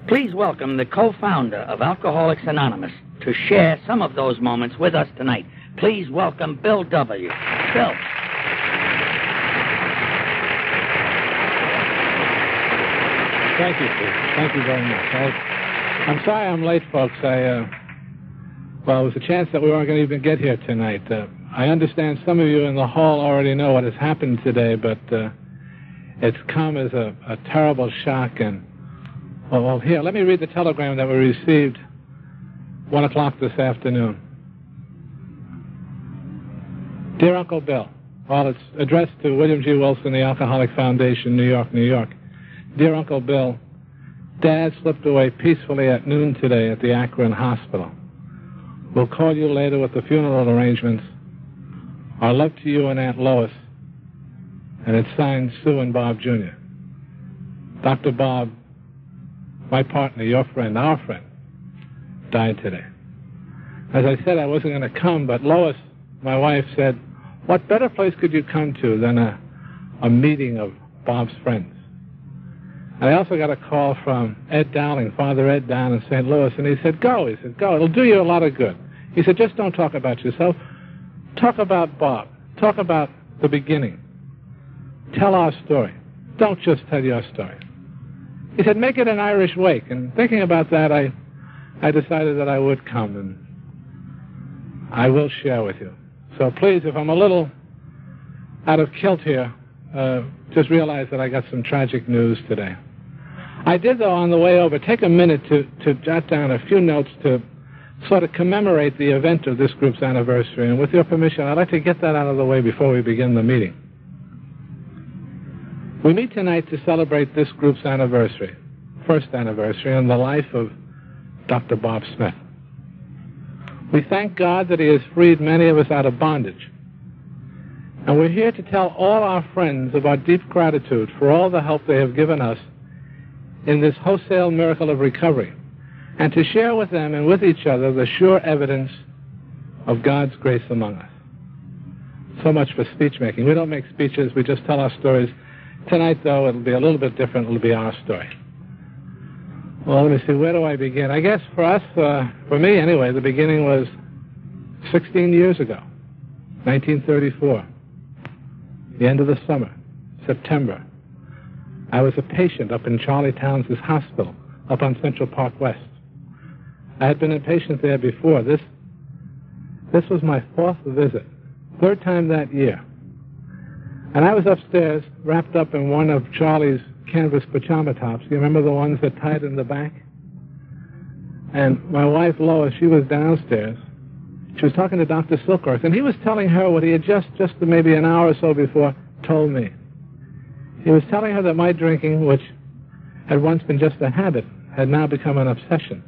Please welcome the co-founder of Alcoholics Anonymous to share some of those moments with us tonight. Please welcome Bill W. Bill. Thank you, Steve. Thank you very much. I'm sorry I'm late, folks. Well, it was a chance that we weren't going to even get here tonight. I understand some of you in the hall already know what has happened today, but it's come as a terrible shock. And well, here, let me read the telegram that we received 1 o'clock this afternoon. Dear Uncle Bill, well, it's addressed to William G. Wilson, the Alcoholic Foundation, New York, New York. Dear Uncle Bill, Dad slipped away peacefully at noon today at the Akron Hospital. We'll call you later with the funeral arrangements. Our love to you and Aunt Lois. And it's signed Sue and Bob Jr. Dr. Bob, my partner, your friend, our friend, died today. As I said, I wasn't going to come, but Lois, my wife, said, what better place could you come to than a meeting of Bob's friends? And I also got a call from Ed Dowling, Father Ed down in St. Louis, and he said, go. He said, go. It'll do you a lot of good. He said, just don't talk about yourself. Talk about Bob. Talk about the beginning. Tell our story. Don't just tell your story. He said, make it an Irish wake. And thinking about that, I decided that I would come, and I will share with you. So please, if I'm a little out of kilt here, just realize that I got some tragic news today. I did, though, on the way over, take a minute to jot down a few notes to sort of commemorate the event of this group's anniversary. And with your permission, I'd like to get that out of the way before we begin the meeting. We meet tonight to celebrate this group's anniversary, first anniversary, in the life of Dr. Bob Smith. We thank God that He has freed many of us out of bondage. And we're here to tell all our friends of our deep gratitude for all the help they have given us in this wholesale miracle of recovery, and to share with them and with each other the sure evidence of God's grace among us. So much for speech making. We don't make speeches, we just tell our stories. Tonight, though, it'll be a little bit different. It'll be our story. Well, let me see, where do I begin? I guess for us, for me anyway, the beginning was 16 years ago, 1934. The end of the summer, September. I was a patient up in Charlie Towns' hospital, up on Central Park West. I had been a patient there before. This was my fourth visit, third time that year. And I was upstairs, wrapped up in one of Charlie's canvas pajama tops. You remember the ones that tied in the back? And my wife, Lois, she was downstairs. She was talking to Dr. Silkworth, and he was telling her what he had just maybe an hour or so before told me. He was telling her that my drinking, which had once been just a habit, had now become an obsession,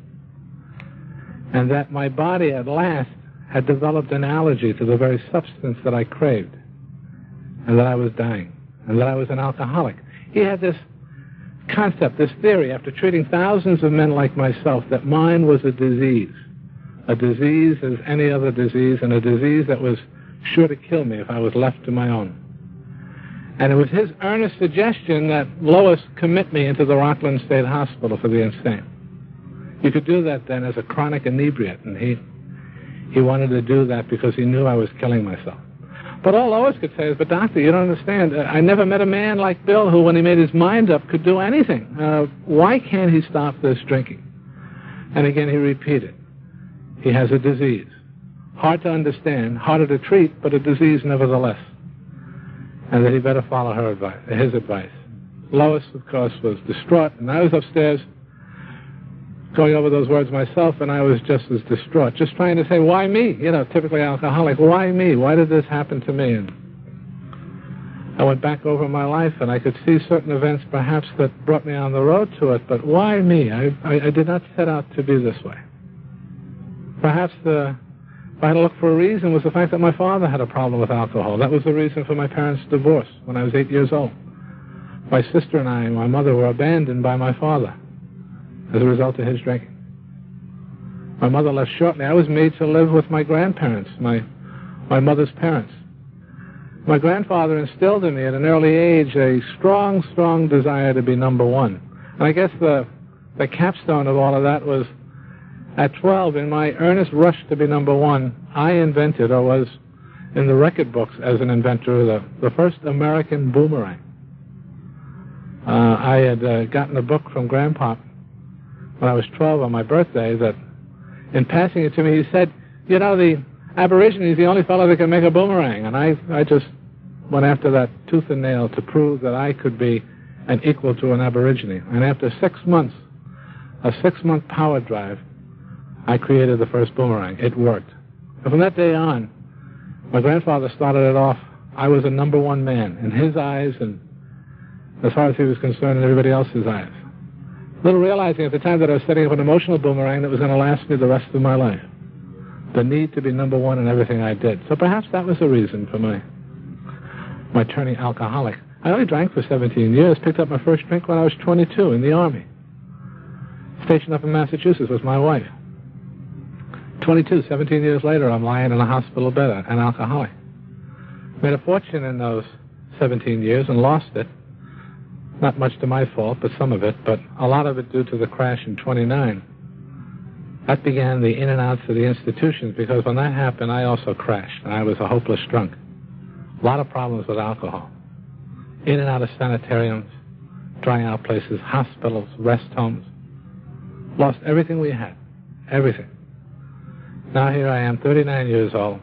and that my body at last had developed an allergy to the very substance that I craved, and that I was dying, and that I was an alcoholic. He had this concept, this theory, after treating thousands of men like myself, that mine was a disease as any other disease, and a disease that was sure to kill me if I was left to my own. And it was his earnest suggestion that Lois commit me into the Rockland State Hospital for the insane. You could do that then as a chronic inebriate, and he wanted to do that because he knew I was killing myself. But all Lois could say is, but doctor, you don't understand. I never met a man like Bill who, when he made his mind up, could do anything. Why can't he stop this drinking? And again he repeated, he has a disease. Hard to understand, harder to treat, but a disease nevertheless. And that he better follow his advice. Lois, of course, was distraught, and I was upstairs going over those words myself, and I was just as distraught, just trying to say, why me? You know, typically alcoholic, why me? Why did this happen to me? And I went back over my life, and I could see certain events perhaps that brought me on the road to it, but why me? I did not set out to be this way. Perhaps if I had to look for a reason, was the fact that my father had a problem with alcohol. That was the reason for my parents' divorce when I was 8 years old. My sister and I and my mother were abandoned by my father as a result of his drinking. My mother left shortly. I was made to live with my grandparents, my mother's parents. My grandfather instilled in me at an early age a strong, strong desire to be number one. And I guess the the capstone of all of that was at 12, in my earnest rush to be number one, I invented, or was in the record books as an inventor, the first American boomerang. I had gotten a book from Grandpa when I was 12 on my birthday that, in passing it to me, he said, you know, the Aborigine is the only fellow that can make a boomerang. And I just went after that tooth and nail to prove that I could be an equal to an Aborigine. And after 6 months, a 6-month power drive, I created the first boomerang. It worked. And from that day on, my grandfather started it off. I was a number one man in his eyes and, as far as he was concerned, in everybody else's eyes. Little realizing at the time that I was setting up an emotional boomerang that was going to last me the rest of my life. The need to be number one in everything I did. So perhaps that was the reason for my turning alcoholic. I only drank for 17 years, picked up my first drink when I was 22 in the Army. Stationed up in Massachusetts with my wife. 22, 17 years later, I'm lying in a hospital bed, an alcoholic. Made a fortune in those 17 years and lost it. Not much to my fault, but some of it, but a lot of it due to the crash in 29. That began the in and outs of the institutions, because when that happened, I also crashed, and I was a hopeless drunk. A lot of problems with alcohol. In and out of sanitariums, drying out places, hospitals, rest homes. Lost everything we had. Everything. Now here I am, 39 years old,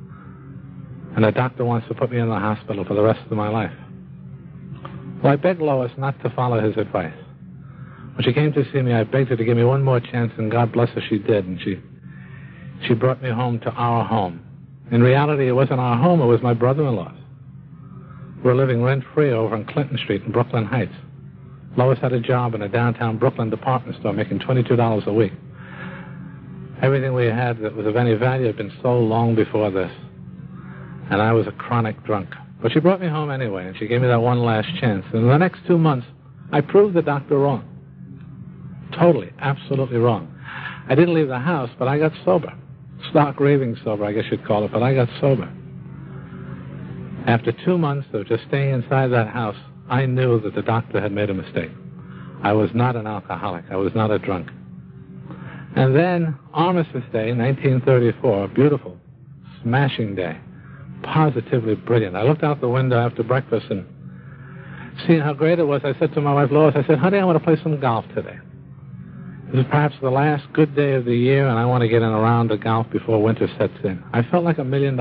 and the doctor wants to put me in the hospital for the rest of my life. Well, I begged Lois not to follow his advice. When she came to see me, I begged her to give me one more chance, and God bless her, she did, and she brought me home to our home. In reality, it wasn't our home, it was my brother-in-law's. We were living rent-free over on Clinton Street in Brooklyn Heights. Lois had a job in a downtown Brooklyn department store making $22 a week. Everything we had that was of any value had been sold long before this, and I was a chronic drunk. But she brought me home anyway, and she gave me that one last chance. And in the next 2 months, I proved the doctor wrong. Totally, absolutely wrong. I didn't leave the house, but I got sober. Stark raving sober, I guess you'd call it, but I got sober. After 2 months of just staying inside that house, I knew that the doctor had made a mistake. I was not an alcoholic. I was not a drunk. And then, Armistice Day, 1934, beautiful, smashing day, positively brilliant. I looked out the window after breakfast and seeing how great it was, I said to my wife, Lois, I said, honey, I want to play some golf today. This is perhaps the last good day of the year, and I want to get in a round of golf before winter sets in. I felt like $1 million.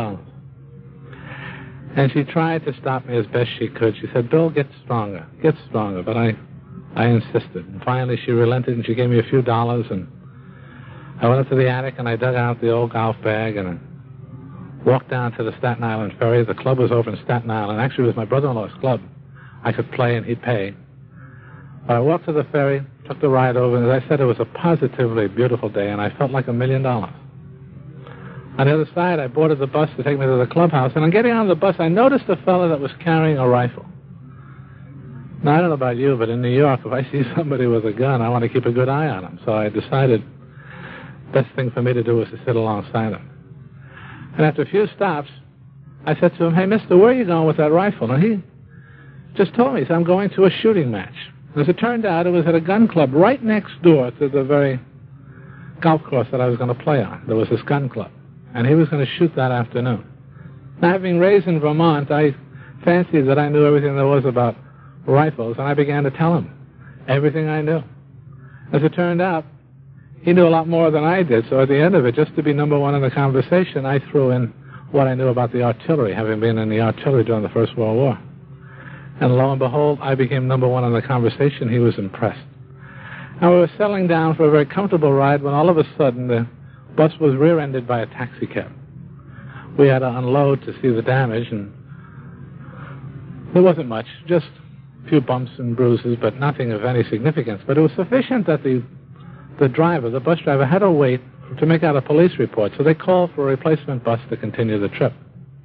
And she tried to stop me as best she could. She said, Bill, get stronger, but I insisted. And finally, she relented, and she gave me a few dollars, and I went up to the attic, and I dug out the old golf bag, and I walked down to the Staten Island ferry. The club was over in Staten Island. Actually, it was my brother-in-law's club. I could play, and he'd pay. But I walked to the ferry, took the ride over, and as I said, it was a positively beautiful day, and I felt like $1 million. On the other side, I boarded the bus to take me to the clubhouse, and on getting on the bus, I noticed a fellow that was carrying a rifle. Now, I don't know about you, but in New York, if I see somebody with a gun, I want to keep a good eye on him. So I decided the best thing for me to do was to sit alongside him. And after a few stops, I said to him, hey, mister, where are you going with that rifle? And he just told me, he said, I'm going to a shooting match. As it turned out, it was at a gun club right next door to the very golf course that I was going to play on. There was this gun club, and he was going to shoot that afternoon. Now, having raised in Vermont, I fancied that I knew everything there was about rifles, and I began to tell him everything I knew. As it turned out, he knew a lot more than I did, so at the end of it, just to be number one in the conversation, I threw in what I knew about the artillery, having been in the artillery during the First World War. And lo and behold, I became number one in the conversation. He was impressed. And we were settling down for a very comfortable ride when all of a sudden the bus was rear-ended by a taxi cab. We had to unload to see the damage, and there wasn't much, just a few bumps and bruises, but nothing of any significance. But it was sufficient that the driver, the bus driver, had to wait to make out a police report, so they called for a replacement bus to continue the trip.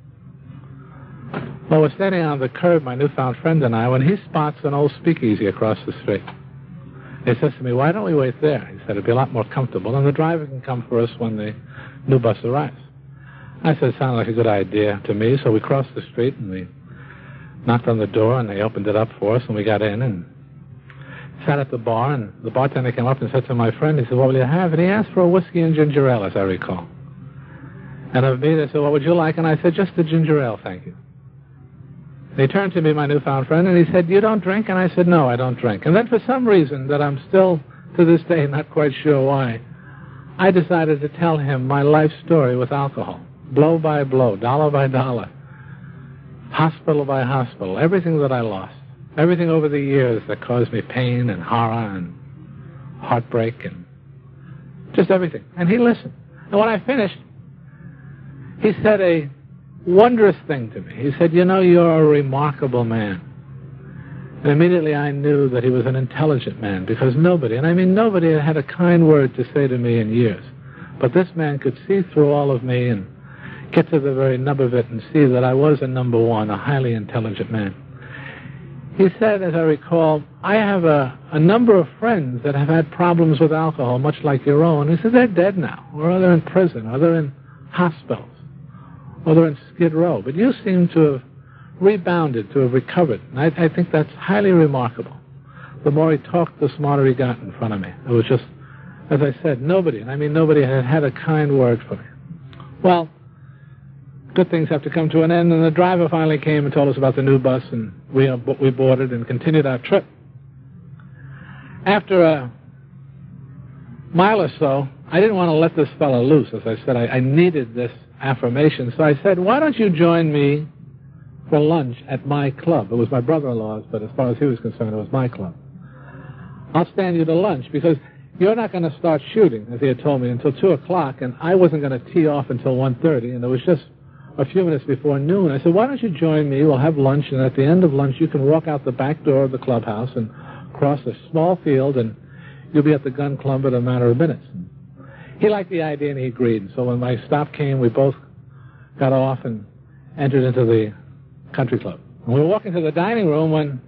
Well, we're standing on the curb, my newfound friend and I, when he spots an old speakeasy across the street. He says to me, why don't we wait there? He said, it'd be a lot more comfortable, and the driver can come for us when the new bus arrives. I said, it sounded like a good idea to me, so we crossed the street, and we knocked on the door, and they opened it up for us, and we got in, and sat at the bar, and the bartender came up and said to my friend, he said, what will you have? And he asked for a whiskey and ginger ale, as I recall. And of me, they said, what would you like? And I said, just the ginger ale, thank you. And he turned to me, my newfound friend, and he said, you don't drink? And I said, no, I don't drink. And then for some reason that I'm still, to this day, not quite sure why, I decided to tell him my life story with alcohol, blow by blow, dollar by dollar, hospital by hospital, everything that I lost, everything over the years that caused me pain and horror and heartbreak and just everything. And he listened. And when I finished, he said a wondrous thing to me. He said, you know, you're a remarkable man. And immediately I knew that he was an intelligent man, because nobody, and I mean nobody, had a kind word to say to me in years. But this man could see through all of me and get to the very nub of it and see that I was a number one, a highly intelligent man. He said, as I recall, I have a number of friends that have had problems with alcohol, much like your own. He said, they're dead now, or they're in prison, or they're in hospitals, or they're in Skid Row. But you seem to have rebounded, to have recovered. And I think that's highly remarkable. The more he talked, the smarter he got in front of me. It was just, as I said, nobody, and I mean nobody, had had a kind word for me. Well, good things have to come to an end, and the driver finally came and told us about the new bus, and we boarded and continued our trip. After a mile or so, I didn't want to let this fellow loose. As I said, I needed this affirmation. So I said, why don't you join me for lunch at my club? It was my brother-in-law's, but as far as he was concerned, it was my club. I'll stand you to lunch, because you're not going to start shooting, as he had told me, until 2 o'clock, and I wasn't going to tee off until 1:30, and it was just a few minutes before noon. I said, why don't you join me? We'll have lunch, and at the end of lunch, you can walk out the back door of the clubhouse and cross a small field, and you'll be at the gun club in a matter of minutes. He liked the idea, and he agreed. And so when my stop came, we both got off and entered into the country club. And we were walking to the dining room when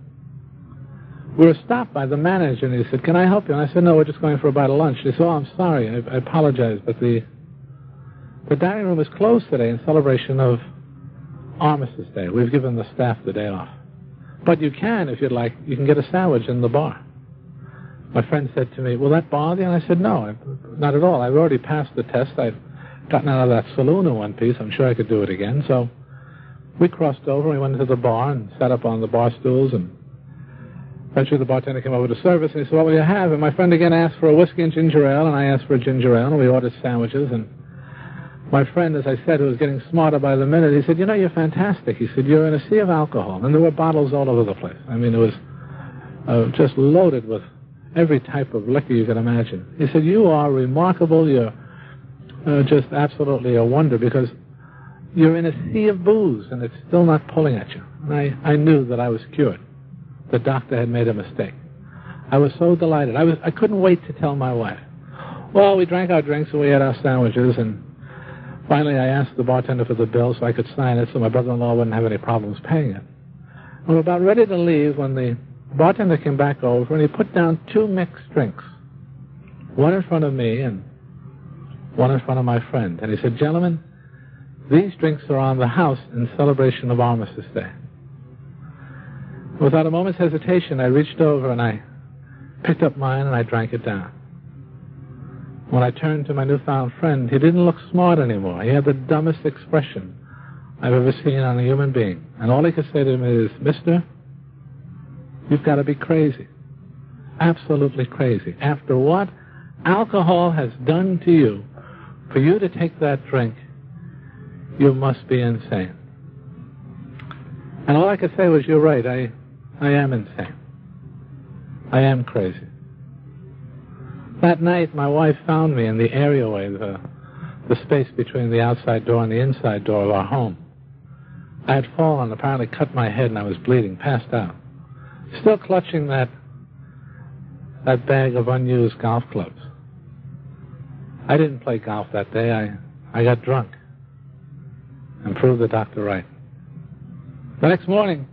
we were stopped by the manager, and he said, can I help you? And I said, no, we're just going for a bite of lunch. He said, oh, I'm sorry, I apologize, but the dining room is closed today in celebration of Armistice Day. We've given the staff the day off. But you can, if you'd like, you can get a sandwich in the bar. My friend said to me, will that bother you? And I said, no, not at all. I've already passed the test. I've gotten out of that saloon in one piece. I'm sure I could do it again. So we crossed over, and we went into the bar and sat up on the bar stools, and eventually the bartender came over to service, and he said, what will you have? And my friend again asked for a whiskey and ginger ale, and I asked for a ginger ale, and we ordered sandwiches. And my friend, as I said, who was getting smarter by the minute, he said, you know, you're fantastic. He said, you're in a sea of alcohol. And there were bottles all over the place. I mean, it was just loaded with every type of liquor you can imagine. He said, you are remarkable. You're just absolutely a wonder, because you're in a sea of booze, and it's still not pulling at you. And I knew that I was cured. The doctor had made a mistake. I was so delighted. I couldn't wait to tell my wife. Well, we drank our drinks, and we had our sandwiches, and finally I asked the bartender for the bill so I could sign it so my brother-in-law wouldn't have any problems paying it. We were about ready to leave when the bartender came back over, and he put down 2 mixed drinks, one in front of me and one in front of my friend. And he said, gentlemen, these drinks are on the house in celebration of Armistice Day. Without a moment's hesitation, I reached over and I picked up mine and I drank it down. When I turned to my newfound friend, he didn't look smart anymore. He had the dumbest expression I've ever seen on a human being. And all he could say to me is, mister, you've got to be crazy. Absolutely crazy. After what alcohol has done to you, for you to take that drink, you must be insane. And all I could say was, you're right, I am insane. I am crazy. That night, my wife found me in the areaway, the space between the outside door and the inside door of our home. I had fallen, apparently cut my head, and I was bleeding, passed out. Still clutching that bag of unused golf clubs. I didn't play golf that day. I got drunk and proved the doctor right. The next morning,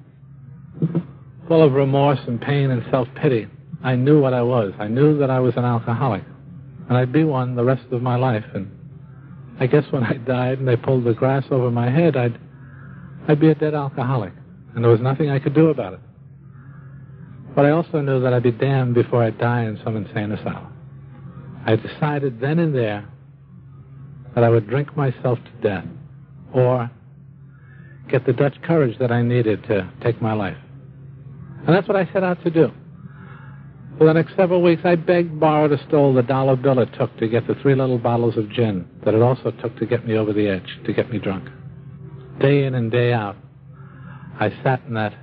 full of remorse and pain and self-pity, I knew what I was. I knew that I was an alcoholic, and I'd be one the rest of my life. And I guess when I died and they pulled the grass over my head, I'd be a dead alcoholic, and there was nothing I could do about it. But I also knew that I'd be damned before I'd die in some insane asylum. I decided then and there that I would drink myself to death or get the Dutch courage that I needed to take my life. And that's what I set out to do. For the next several weeks, I begged, borrowed, or stole the dollar bill it took to get the 3 little bottles of gin that it also took to get me over the edge, to get me drunk. Day in and day out, I sat in that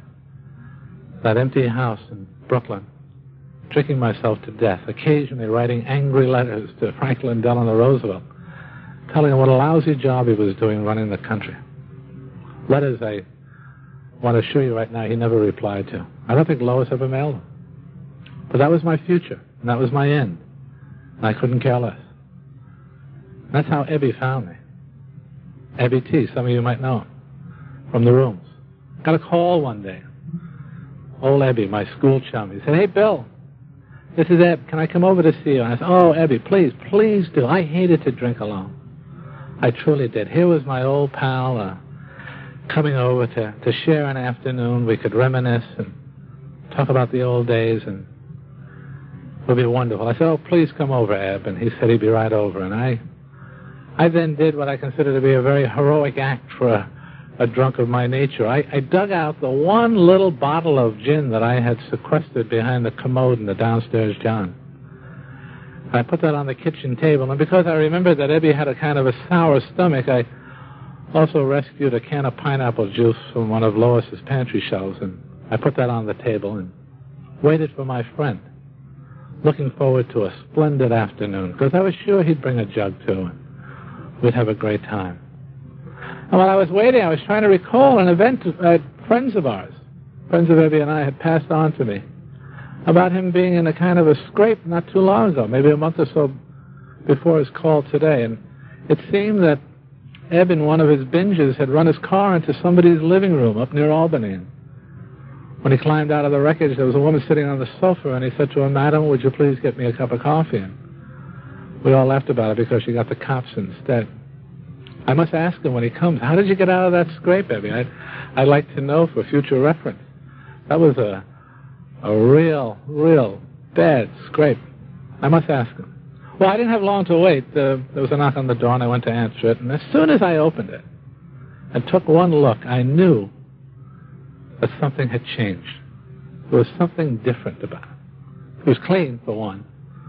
empty house in Brooklyn, drinking myself to death, occasionally writing angry letters to Franklin Delano Roosevelt, telling him what a lousy job he was doing running the country. Letters I want to assure you right now he never replied to. I don't think Lois ever mailed them. But that was my future, and that was my end, and I couldn't care less. And that's how Ebby found me. Ebby T., some of you might know him, from the rooms. Got a call one day. Old Ebby, my school chum, he said, "Hey, Bill, this is Eb. Can I come over to see you?" And I said, "Oh, Ebby, please, please do." I hated to drink alone. I truly did. Here was my old pal coming over to share an afternoon. We could reminisce and talk about the old days, and it would be wonderful. I said, "Oh, please come over, Eb." And he said he'd be right over. And I then did what I consider to be a very heroic act for a drunk of my nature. I dug out the one little bottle of gin that I had sequestered behind the commode in the downstairs John. I put that on the kitchen table, and because I remembered that Ebby had a kind of a sour stomach, I also rescued a can of pineapple juice from one of Lois's pantry shelves, and I put that on the table and waited for my friend, looking forward to a splendid afternoon, because I was sure he'd bring a jug too, and we'd have a great time. And while I was waiting, I was trying to recall an event that friends of ours, friends of Ebby and I, had passed on to me about him being in a kind of a scrape not too long ago, maybe a month or so before his call today. And it seemed that Eb, in one of his binges, had run his car into somebody's living room up near Albany. And when he climbed out of the wreckage, there was a woman sitting on the sofa, and he said to her, "Madam, would you please get me a cup of coffee?" And we all laughed about it because she got the cops instead. I must ask him when he comes, "How did you get out of that scrape, Ebby? I'd like to know for future reference." That was a real bad scrape. I must ask him. Well, I didn't have long to wait. There was a knock on the door, and I went to answer it. And as soon as I opened it and took one look, I knew that something had changed. There was something different about it. It was clean, for one.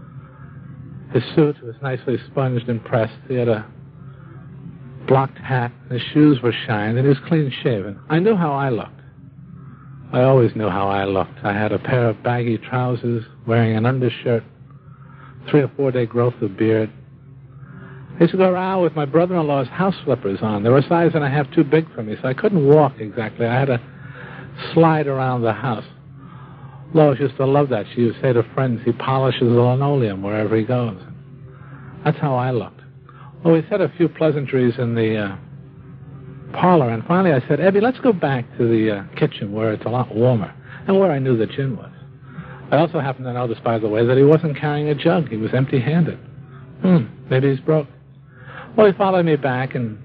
His suit was nicely sponged and pressed. He had a blocked hat. His shoes were shined, and he was clean-shaven. I knew how I looked. I always knew how I looked. I had a pair of baggy trousers, wearing an undershirt, 3 or 4 day growth of beard. I used to go around with my brother-in-law's house slippers on. They were a size and a half too big for me, so I couldn't walk exactly. I had to slide around the house. Lois used to love that. She would say to friends, "He polishes the linoleum wherever he goes." That's how I looked. Well, we said a few pleasantries in the parlor, and finally I said, "Ebby, let's go back to the kitchen where it's a lot warmer," and where I knew the gin was. I also happened to notice, by the way, that he wasn't carrying a jug. He was empty-handed. Maybe he's broke. Well, he followed me back, and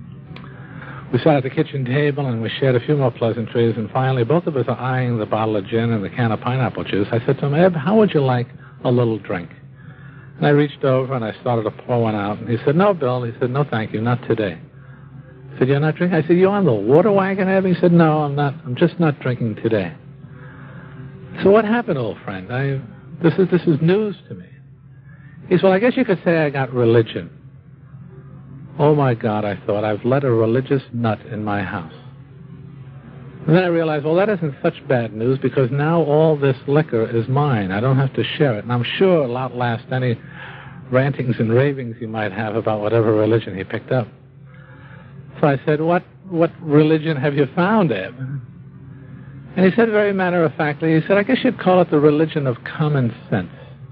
we sat at the kitchen table, and we shared a few more pleasantries, and finally both of us are eyeing the bottle of gin and the can of pineapple juice. I said to him, "Eb, how would you like a little drink?" And I reached over, and I started to pour one out, and he said, "No, Bill." He said, "No, thank you, not today." I said, "You're not drinking?" I said, "You on the water wagon, Eb?" He said, "No, I'm not. I'm just not drinking today." So what happened, old friend? This is news to me. He said, "Well, I guess you could say I got religion." Oh, my God, I thought, I've let a religious nut in my house. And then I realized, well, that isn't such bad news, because now all this liquor is mine. I don't have to share it. And I'm sure it'll outlast any rantings and ravings he might have about whatever religion he picked up. So I said, what religion have you found, Eb? And he said very matter-of-factly, he said, "I guess you'd call it the religion of common sense."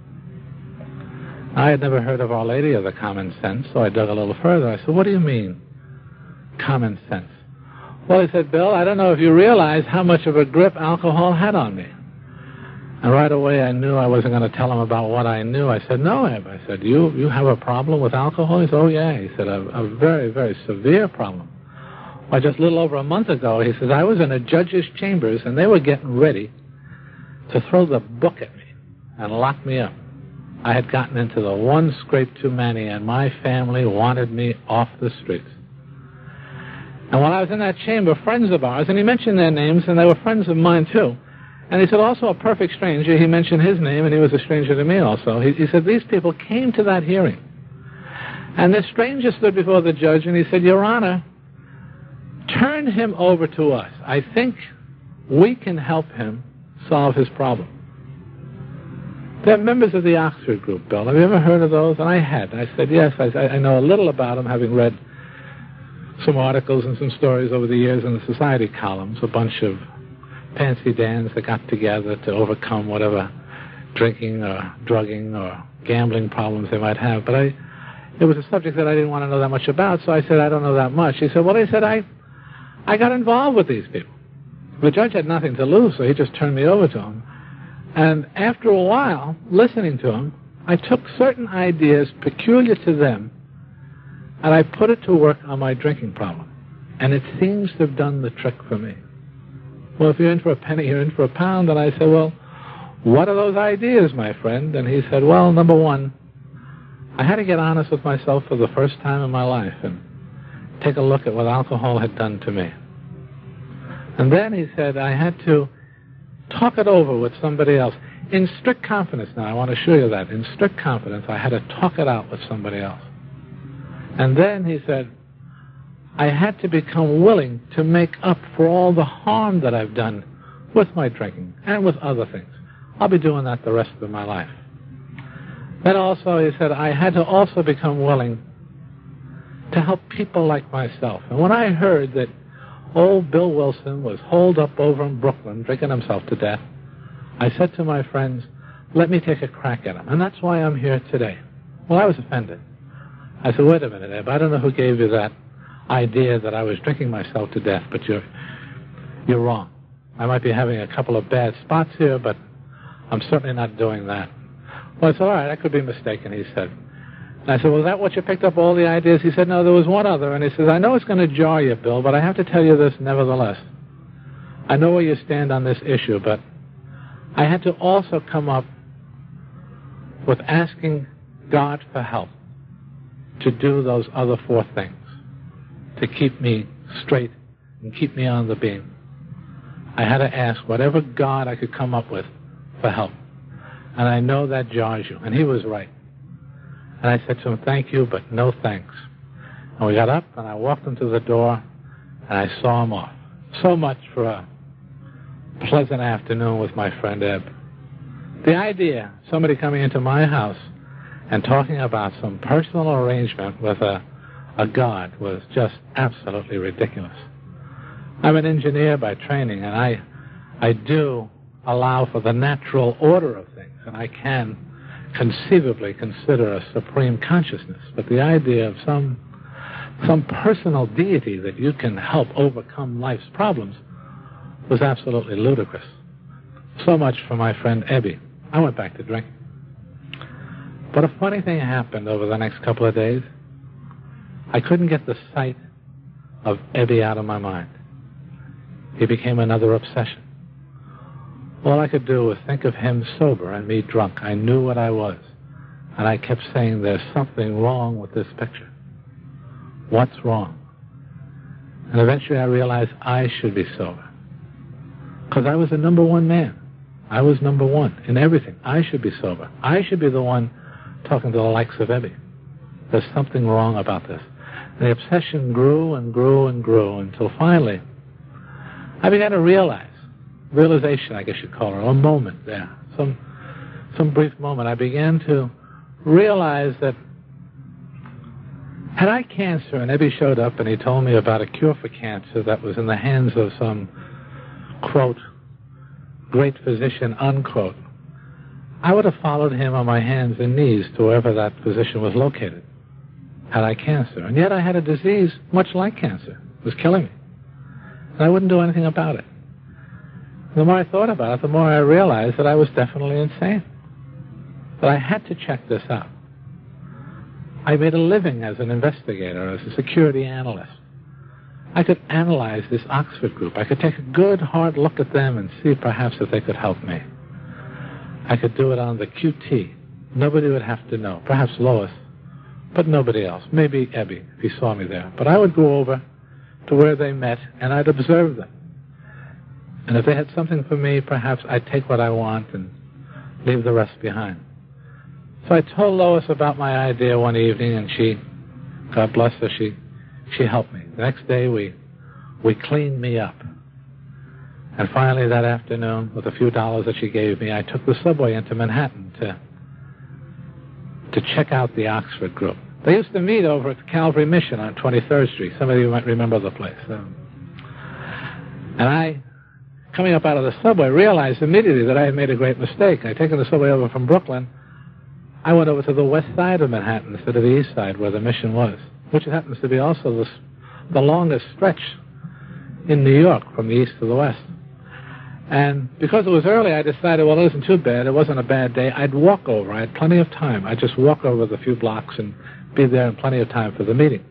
I had never heard of Our Lady of the Common Sense, so I dug a little further. I said, "What do you mean, common sense?" Well, he said, "Bill, I don't know if you realize how much of a grip alcohol had on me." And right away I knew I wasn't going to tell him about what I knew. I said, "No, Eb." I said, you have a problem with alcohol?" He said, "Oh, yeah." He said, a very, very severe problem. Well, just a little over a month ago, he says, I was in a judge's chambers, and they were getting ready to throw the book at me and lock me up. I had gotten into the one scrape too many, and my family wanted me off the streets. And while I was in that chamber, friends of ours, and he mentioned their names, and they were friends of mine too. And he said, also a perfect stranger. He mentioned his name, and he was a stranger to me also. He said, these people came to that hearing. And this stranger stood before the judge, and he said, Your Honor, turn him over to us. I think we can help him solve his problem. They're members of the Oxford group, Bill. Have you ever heard of those? And I had. I said, yes, I know a little about them, having read some articles and some stories over the years in the society columns, a bunch of fancy dans that got together to overcome whatever drinking or drugging or gambling problems they might have. But it was a subject that I didn't want to know that much about, so I said, I don't know that much. He said, well, I got involved with these people. The judge had nothing to lose, so he just turned me over to him. And after a while, listening to him, I took certain ideas peculiar to them, and I put it to work on my drinking problem. And it seems to have done the trick for me. Well, if you're in for a penny, you're in for a pound. And I said, well, what are those ideas, my friend? And he said, well, number one, I had to get honest with myself for the first time in my life and take a look at what alcohol had done to me. And then he said I had to talk it over with somebody else. In strict confidence now, I want to assure you that. In strict confidence, I had to talk it out with somebody else. And then he said, I had to become willing to make up for all the harm that I've done with my drinking and with other things. I'll be doing that the rest of my life. Then also, he said, I had to also become willing to help people like myself. And when I heard that old Bill Wilson was holed up over in Brooklyn drinking himself to death, I said to my friends, let me take a crack at him. And that's why I'm here today. Well, I was offended. I said, wait a minute, Eb, I don't know who gave you that idea that I was drinking myself to death, but you're wrong. I might be having a couple of bad spots here, but I'm certainly not doing that. Well, I said, all right, I could be mistaken, he said. And I said, well, is that what you picked up, all the ideas? He said, no, there was one other. And he says, I know it's going to jar you, Bill, but I have to tell you this nevertheless. I know where you stand on this issue, but I had to also come up with asking God for help to do those other four things, to keep me straight and keep me on the beam. I had to ask whatever God I could come up with for help. And I know that jars you. And he was right. And I said to him, thank you, but no thanks. And we got up, and I walked him to the door, and I saw him off. So much for a pleasant afternoon with my friend Eb. The idea of somebody coming into my house and talking about some personal arrangement with a God was just absolutely ridiculous. I'm an engineer by training, and I do allow for the natural order of things, and I can conceivably consider a supreme consciousness. But the idea of some personal deity that you can help overcome life's problems was absolutely ludicrous. So much for my friend Ebby. I went back to drinking. But a funny thing happened over the next couple of days. I couldn't get the sight of Ebby out of my mind. He became another obsession. All I could do was think of him sober and me drunk. I knew what I was. And I kept saying, there's something wrong with this picture. What's wrong? And eventually I realized I should be sober. Because I was the number one man. I was number one in everything. I should be sober. I should be the one talking to the likes of Ebby. There's something wrong about this. And the obsession grew and grew and grew until finally I began to realization, I guess you'd call it, a moment there, some brief moment. I began to realize that had I cancer and Ebby showed up and he told me about a cure for cancer that was in the hands of some, quote, great physician, unquote, I would have followed him on my hands and knees to wherever that physician was located, had I cancer. And yet I had a disease much like cancer. It was killing me. And I wouldn't do anything about it. The more I thought about it, the more I realized that I was definitely insane. That I had to check this out. I made a living as an investigator, as a security analyst. I could analyze this Oxford group. I could take a good, hard look at them and see perhaps if they could help me. I could do it on the QT. Nobody would have to know. Perhaps Lois, but nobody else. Maybe Ebby, if he saw me there. But I would go over to where they met, and I'd observe them. And if they had something for me, perhaps I'd take what I want and leave the rest behind. So I told Lois about my idea one evening, and she, God bless her, she helped me. The next day, we cleaned me up. And finally, that afternoon, with a few dollars that she gave me, I took the subway into Manhattan to check out the Oxford group. They used to meet over at the Calvary Mission on 23rd Street. Some of you might remember the place. And I, coming up out of the subway, realized immediately that I had made a great mistake. I'd taken the subway over from Brooklyn. I went over to the west side of Manhattan instead of the east side where the mission was, which happens to be also the longest stretch in New York from the east to the west. And because it was early, I decided, well, it wasn't too bad. It wasn't a bad day. I'd walk over. I had plenty of time. I'd just walk over the few blocks and be there in plenty of time for the meeting.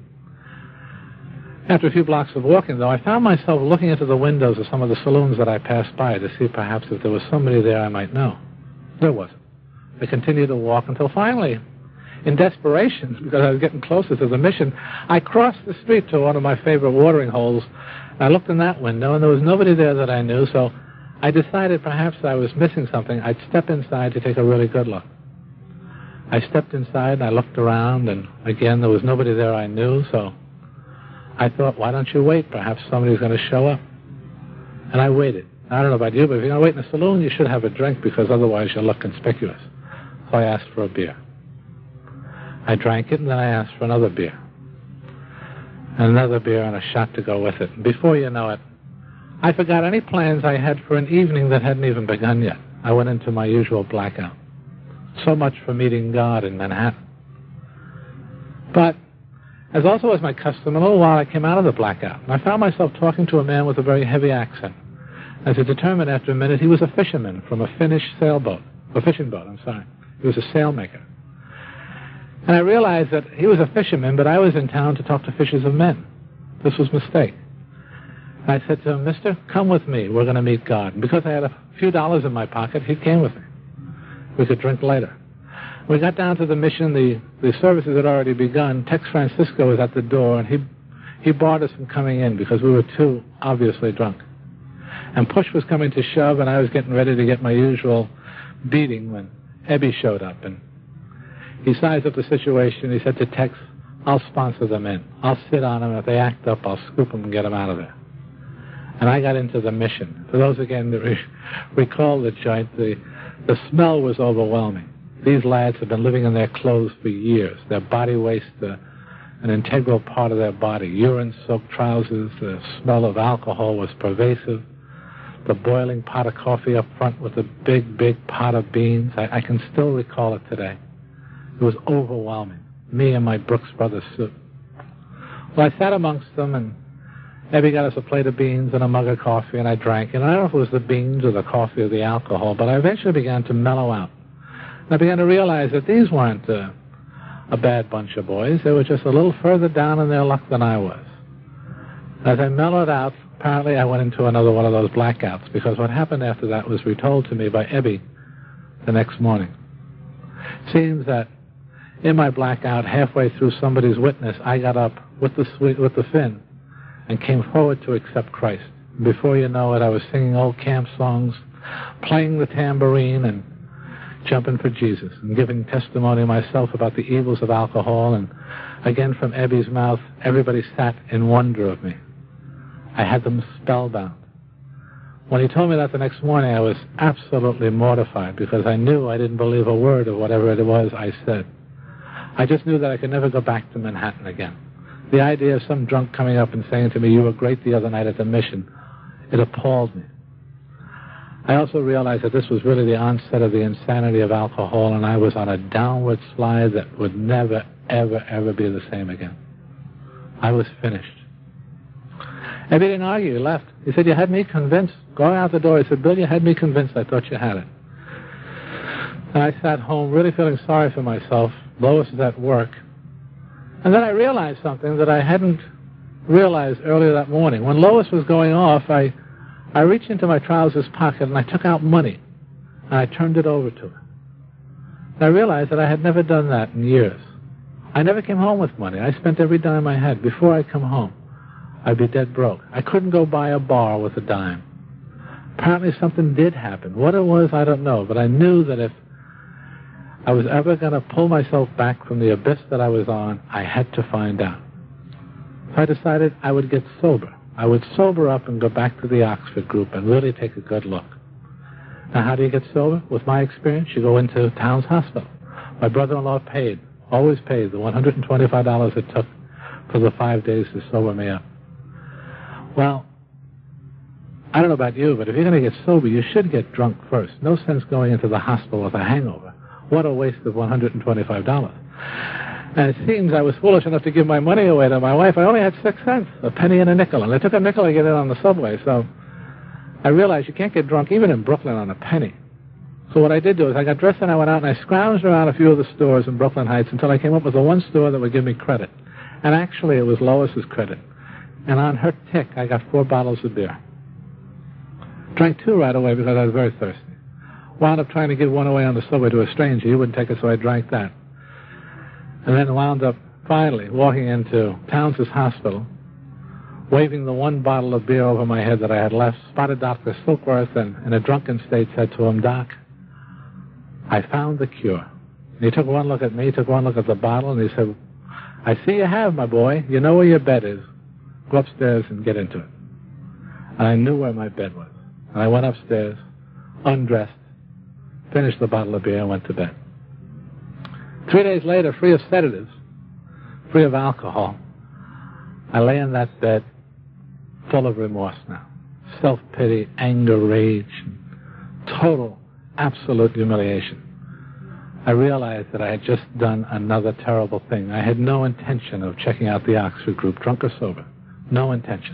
After a few blocks of walking, though, I found myself looking into the windows of some of the saloons that I passed by to see perhaps if there was somebody there I might know. There wasn't. I continued to walk until finally, in desperation, because I was getting closer to the mission, I crossed the street to one of my favorite watering holes. I looked in that window, and there was nobody there that I knew, so I decided perhaps I was missing something. I'd step inside to take a really good look. I stepped inside, and I looked around, and again, there was nobody there I knew, so I thought, why don't you wait? Perhaps somebody's going to show up. And I waited. I don't know about you, but if you're going to wait in a saloon, you should have a drink, because otherwise you'll look conspicuous. So I asked for a beer. I drank it, and then I asked for another beer. And another beer and a shot to go with it. And before you know it, I forgot any plans I had for an evening that hadn't even begun yet. I went into my usual blackout. So much for meeting God in Manhattan. But, as also was my custom, in a little while I came out of the blackout, and I found myself talking to a man with a very heavy accent. As I determined after a minute, he was a fisherman from a Finnish sailboat. A fishing boat, I'm sorry. He was a sailmaker. And I realized that he was a fisherman, but I was in town to talk to fishers of men. This was a mistake. And I said to him, Mister, come with me. We're going to meet God. And because I had a few dollars in my pocket, he came with me. We could drink later. We got down to the mission. The services had already begun. Tex Francisco was at the door, and he barred us from coming in because we were too obviously drunk. And push was coming to shove, and I was getting ready to get my usual beating when Ebby showed up. And he sized up the situation. He said to Tex, I'll sponsor them in. I'll sit on them. If they act up, I'll scoop them and get them out of there. And I got into the mission. For those, again, that recall the joint, the smell was overwhelming. These lads have been living in their clothes for years. Their body waste, an integral part of their body. Urine-soaked trousers. The smell of alcohol was pervasive. The boiling pot of coffee up front with the big, big pot of beans. I can still recall it today. It was overwhelming. Me and my Brooks Brothers suit. Well, I sat amongst them, and Ebby got us a plate of beans and a mug of coffee, and I drank it. And I don't know if it was the beans or the coffee or the alcohol, but I eventually began to mellow out. And I began to realize that these weren't a bad bunch of boys. They were just a little further down in their luck than I was. As I mellowed out, apparently I went into another one of those blackouts, because what happened after that was retold to me by Ebby the next morning. It seems that in my blackout, halfway through somebody's witness, I got up with the fin and came forward to accept Christ. Before you know it, I was singing old camp songs, playing the tambourine, and jumping for Jesus, and giving testimony myself about the evils of alcohol. And again, from Ebby's mouth, everybody sat in wonder of me. I had them spellbound. When he told me that the next morning, I was absolutely mortified, because I knew I didn't believe a word of whatever it was I said. I just knew that I could never go back to Manhattan again. The idea of some drunk coming up and saying to me, you were great the other night at the mission, it appalled me. I also realized that this was really the onset of the insanity of alcohol, and I was on a downward slide that would never, ever, ever be the same again. I was finished. Ebby didn't argue. He left. He said, you had me convinced. Going out the door, he said, Bill, you had me convinced. I thought you had it. And I sat home really feeling sorry for myself. Lois was at work. And then I realized something that I hadn't realized earlier that morning. When Lois was going off, I reached into my trousers pocket and I took out money. and I turned it over to her. And I realized that I had never done that in years. I never came home with money. I spent every dime I had. Before I come home, I'd be dead broke. I couldn't go buy a bar with a dime. Apparently something did happen. What it was, I don't know, but I knew that if I was ever going to pull myself back from the abyss that I was on, I had to find out. So I decided I would get sober. I would sober up and go back to the Oxford group and really take a good look. Now, how do you get sober? With my experience, you go into Towns Hospital. My brother-in-law paid, always paid, the $125 it took for the 5 days to sober me up. Well, I don't know about you, but if you're going to get sober, you should get drunk first. No sense going into the hospital with a hangover. What a waste of $125. And it seems I was foolish enough to give my money away to my wife. I only had 6 cents, a penny and a nickel, and it took a nickel to get in on the subway. So I realized you can't get drunk even in Brooklyn on a penny. So what I did do is I got dressed and I went out and I scrounged around a few of the stores in Brooklyn Heights until I came up with the one store that would give me credit. And actually it was Lois's credit. And on her tick, I got 4 bottles of beer. Drank 2 right away because I was very thirsty. Wound up trying to give one away on the subway to a stranger. He wouldn't take it, so I drank that. And then wound up finally walking into Towns' hospital, waving the 1 bottle of beer over my head that I had left, spotted Dr. Silkworth, and in a drunken state said to him, "Doc, I found the cure." And he took one look at me, took one look at the bottle, and he said, "I see you have, my boy. You know where your bed is. Go upstairs and get into it." And I knew where my bed was. And I went upstairs, undressed, finished the bottle of beer, and went to bed. 3 days later, free of sedatives, free of alcohol, I lay in that bed full of remorse now. Self-pity, anger, rage, total, absolute humiliation. I realized that I had just done another terrible thing. I had no intention of checking out the Oxford group, drunk or sober. No intention.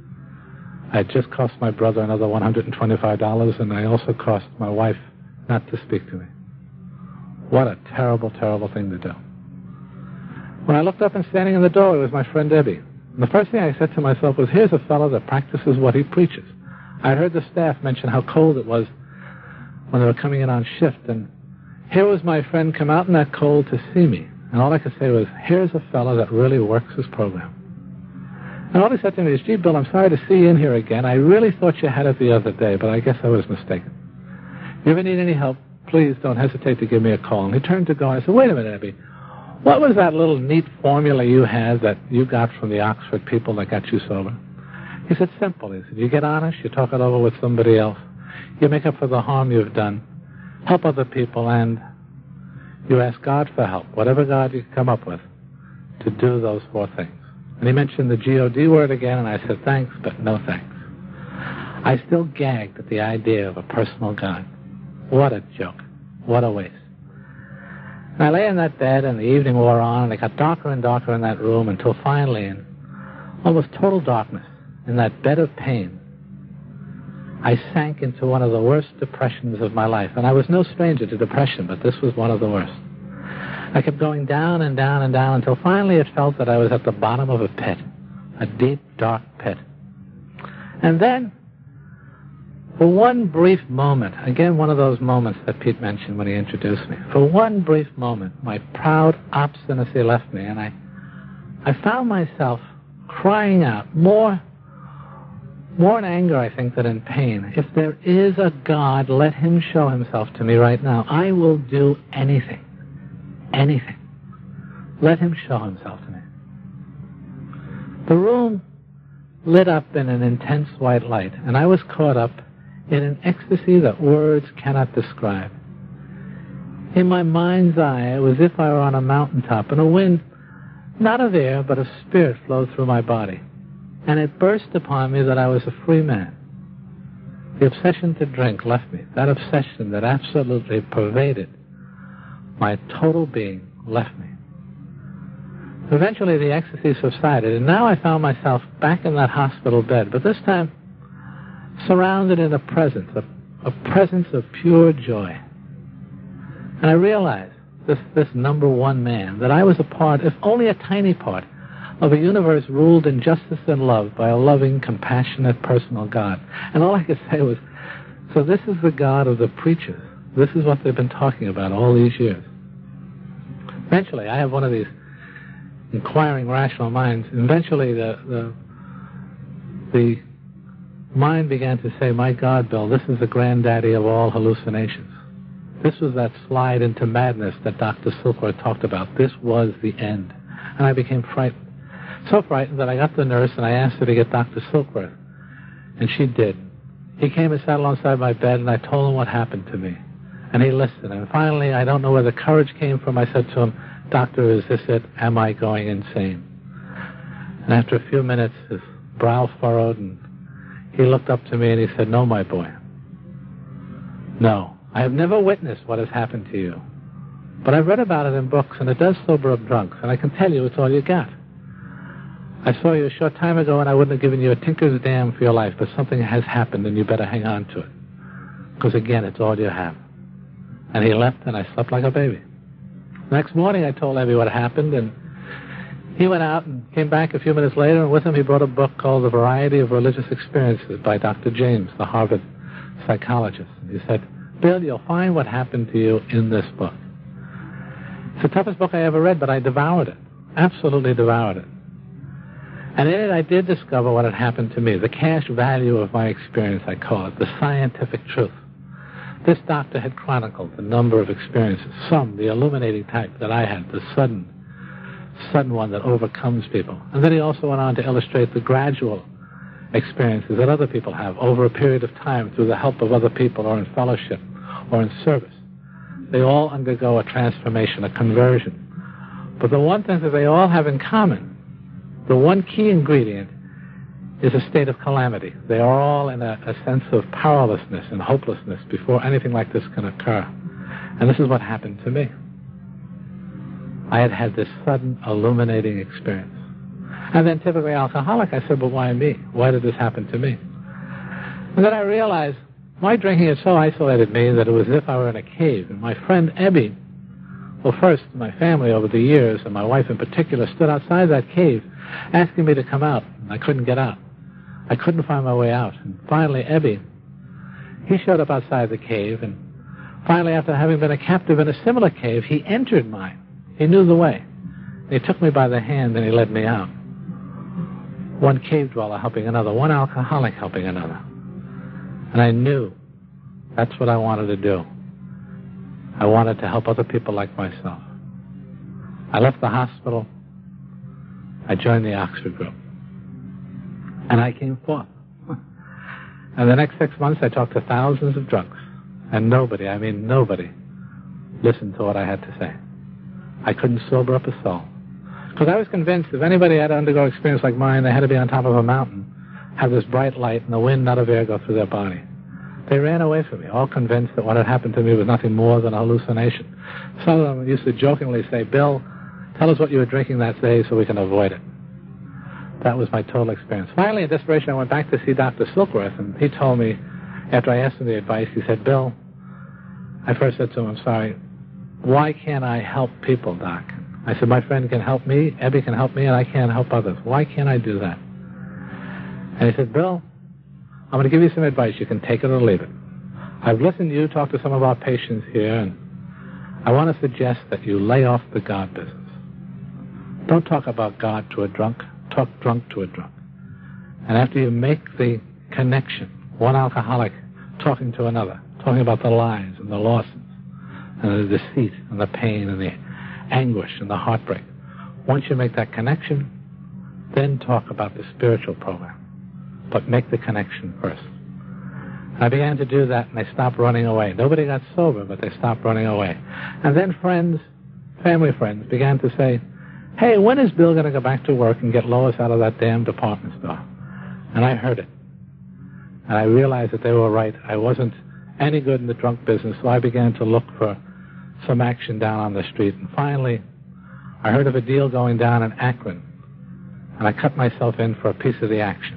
I had just cost my brother another $125, and I also cost my wife not to speak to me. What a terrible, terrible thing to do. When I looked up and standing in the doorway was my friend Debbie. And the first thing I said to myself was, here's a fellow that practices what he preaches. I heard the staff mention how cold it was when they were coming in on shift, and here was my friend come out in that cold to see me. And all I could say was, here's a fellow that really works his program. And all he said to me is, "Gee, Bill, I'm sorry to see you in here again. I really thought you had it the other day, but I guess I was mistaken. If you ever need any help, please don't hesitate to give me a call." And he turned to go, and I said, "Wait a minute, Abby. What was that little neat formula you had that you got from the Oxford people that got you sober?" He said, "Simple." He said, "You get honest, you talk it over with somebody else, you make up for the harm you've done, help other people, and you ask God for help, whatever God you come up with, to do those 4 things." And he mentioned the G-O-D word again, and I said, "Thanks, but no thanks." I still gagged at the idea of a personal God. What a joke. What a waste. And I lay in that bed, and the evening wore on, and it got darker and darker in that room until finally, in almost total darkness, in that bed of pain, I sank into one of the worst depressions of my life. And I was no stranger to depression, but this was one of the worst. I kept going down and down and down until finally it felt that I was at the bottom of a pit, a deep, dark pit. And then, for one brief moment, again one of those moments that Pete mentioned when he introduced me, for one brief moment, my proud obstinacy left me, and I found myself crying out, more in anger, I think, than in pain. If there is a God, let him show himself to me right now. I will do anything. Anything. Let him show himself to me. The room lit up in an intense white light, and I was caught up in an ecstasy that words cannot describe. In my mind's eye, it was as if I were on a mountaintop, and a wind, not of air, but of spirit, flowed through my body. And it burst upon me that I was a free man. The obsession to drink left me. That obsession that absolutely pervaded my total being left me. Eventually the ecstasy subsided, and now I found myself back in that hospital bed, but this time surrounded in a presence of pure joy. And I realized, this number one man, that I was a part, if only a tiny part, of a universe ruled in justice and love by a loving, compassionate, personal God. And all I could say was, so this is the God of the preachers. This is what they've been talking about all these years. Eventually, I have one of these inquiring, rational minds. Eventually, the mind began to say, my God, Bill, this is the granddaddy of all hallucinations. This was that slide into madness that Dr. Silkworth talked about. This was the end. And I became frightened. So frightened that I got the nurse and I asked her to get Dr. Silkworth. And she did. He came and sat alongside my bed, and I told him what happened to me. And he listened. And finally, I don't know where the courage came from, I said to him, Doctor, is this it? Am I going insane? And after a few minutes, his brow furrowed, and he looked up to me and he said, no, my boy. No, I have never witnessed what has happened to you. But I've read about it in books, and it does sober up drunks, and I can tell you it's all you got. I saw you a short time ago, and I wouldn't have given you a tinker's damn for your life, but something has happened, and you better hang on to it. Because, again, it's all you have. And he left, and I slept like a baby. The next morning, I told Evie what happened, and he went out and came back a few minutes later, and with him he brought a book called The Variety of Religious Experiences by Dr. James, the Harvard psychologist. And he said, Bill, you'll find what happened to you in this book. It's the toughest book I ever read, but I devoured it. Absolutely devoured it. And in it I did discover what had happened to me, the cash value of my experience, I call it, the scientific truth. This doctor had chronicled the number of experiences, some, the illuminating type that I had, the sudden one that overcomes people. And then he also went on to illustrate the gradual experiences that other people have over a period of time through the help of other people or in fellowship or in service. They all undergo a transformation, a conversion. But the one thing that they all have in common, the one key ingredient, is a state of calamity. They are all in a sense of powerlessness and hopelessness before anything like this can occur. And this is what happened to me. I had had this sudden illuminating experience. And then typically alcoholic, I said, but why me? Why did this happen to me? And then I realized my drinking had so isolated me that it was as if I were in a cave. And my friend Ebby, well, first my family over the years, and my wife in particular, stood outside that cave asking me to come out. And I couldn't get out. I couldn't find my way out. And finally, Ebby, he showed up outside the cave, and finally, after having been a captive in a similar cave, he entered mine. He knew the way. And he took me by the hand, and he led me out. One cave dweller helping another, one alcoholic helping another. And I knew that's what I wanted to do. I wanted to help other people like myself. I left the hospital. I joined the Oxford group. And I came forth. And the next 6 months, I talked to thousands of drunks. And nobody, I mean nobody, listened to what I had to say. I couldn't sober up a soul. Because I was convinced if anybody had to undergo experience like mine, they had to be on top of a mountain, have this bright light, and the wind, not of air, go through their body. They ran away from me, all convinced that what had happened to me was nothing more than a hallucination. Some of them used to jokingly say, Bill, tell us what you were drinking that day so we can avoid it. That was my total experience. Finally, in desperation, I went back to see Dr. Silkworth, and he told me, after I asked him the advice, he said, Bill, I first said to him, I'm sorry, why can't I help people, Doc? I said, my friend can help me, Ebby can help me, and I can't help others. Why can't I do that? And he said, Bill, I'm going to give you some advice. You can take it or leave it. I've listened to you talk to some of our patients here, and I want to suggest that you lay off the God business. Don't talk about God to a drunk. Talk drunk to a drunk. And after you make the connection, one alcoholic talking to another, talking about the lies and the losses and the deceit and the pain and the anguish and the heartbreak, once you make that connection, then talk about the spiritual program. But make the connection first. And I began to do that, and they stopped running away. Nobody got sober, but they stopped running away. And then friends, family friends, began to say, hey, when is Bill going to go back to work and get Lois out of that damn department store? And I heard it. And I realized that they were right. I wasn't any good in the drunk business, so I began to look for some action down on the street. And finally, I heard of a deal going down in Akron, and I cut myself in for a piece of the action.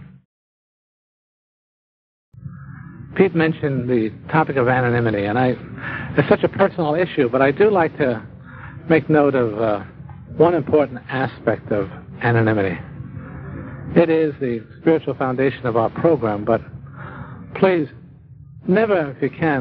Pete mentioned the topic of anonymity, and it's such a personal issue, but I do like to make note of one important aspect of anonymity. It is the spiritual foundation of our program, but please, never, if you can,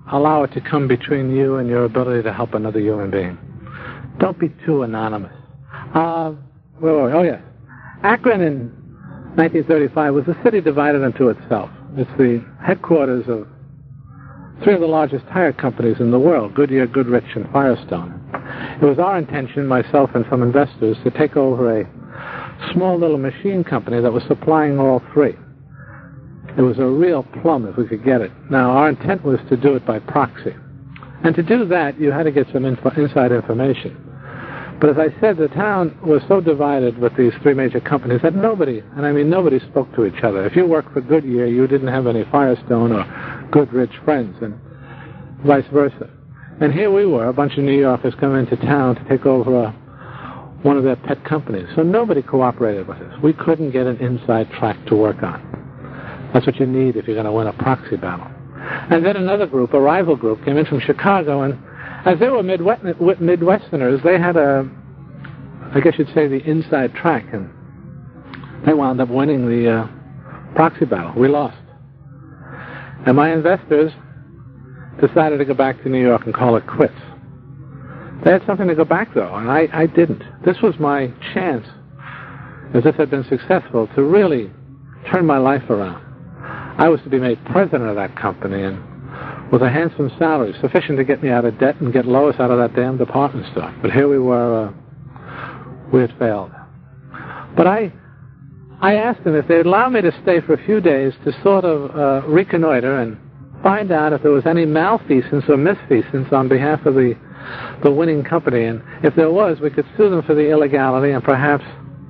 allow it to come between you and your ability to help another human being. Don't be too anonymous. Where were we? Oh, yes. Akron in 1935 was a city divided into itself. It's the headquarters of three of the largest tire companies in the world, Goodyear, Goodrich, and Firestone. It was our intention, myself and some investors, to take over a small little machine company that was supplying all three. It was a real plum if we could get it. Now, our intent was to do it by proxy. And to do that, you had to get some inside information. But as I said, the town was so divided with these three major companies that nobody, and I mean nobody, spoke to each other. If you worked for Goodyear, you didn't have any Firestone or Goodrich friends, and vice versa. And here we were, a bunch of New Yorkers coming into town to take over one of their pet companies. So nobody cooperated with us. We couldn't get an inside track to work on. That's what you need if you're going to win a proxy battle. And then another group, a rival group, came in from Chicago, and as they were Midwesterners, they had I guess you'd say, the inside track, and they wound up winning the proxy battle. We lost. And my investors decided to go back to New York and call it quits. They had something to go back, though, and I didn't. This was my chance, if this had been successful, to really turn my life around. I was to be made president of that company, and with a handsome salary, sufficient to get me out of debt and get Lois out of that damn department store. But here we were, we had failed. But I asked them if they'd allow me to stay for a few days to sort of reconnoiter and find out if there was any malfeasance or misfeasance on behalf of the winning company. And if there was, we could sue them for the illegality and perhaps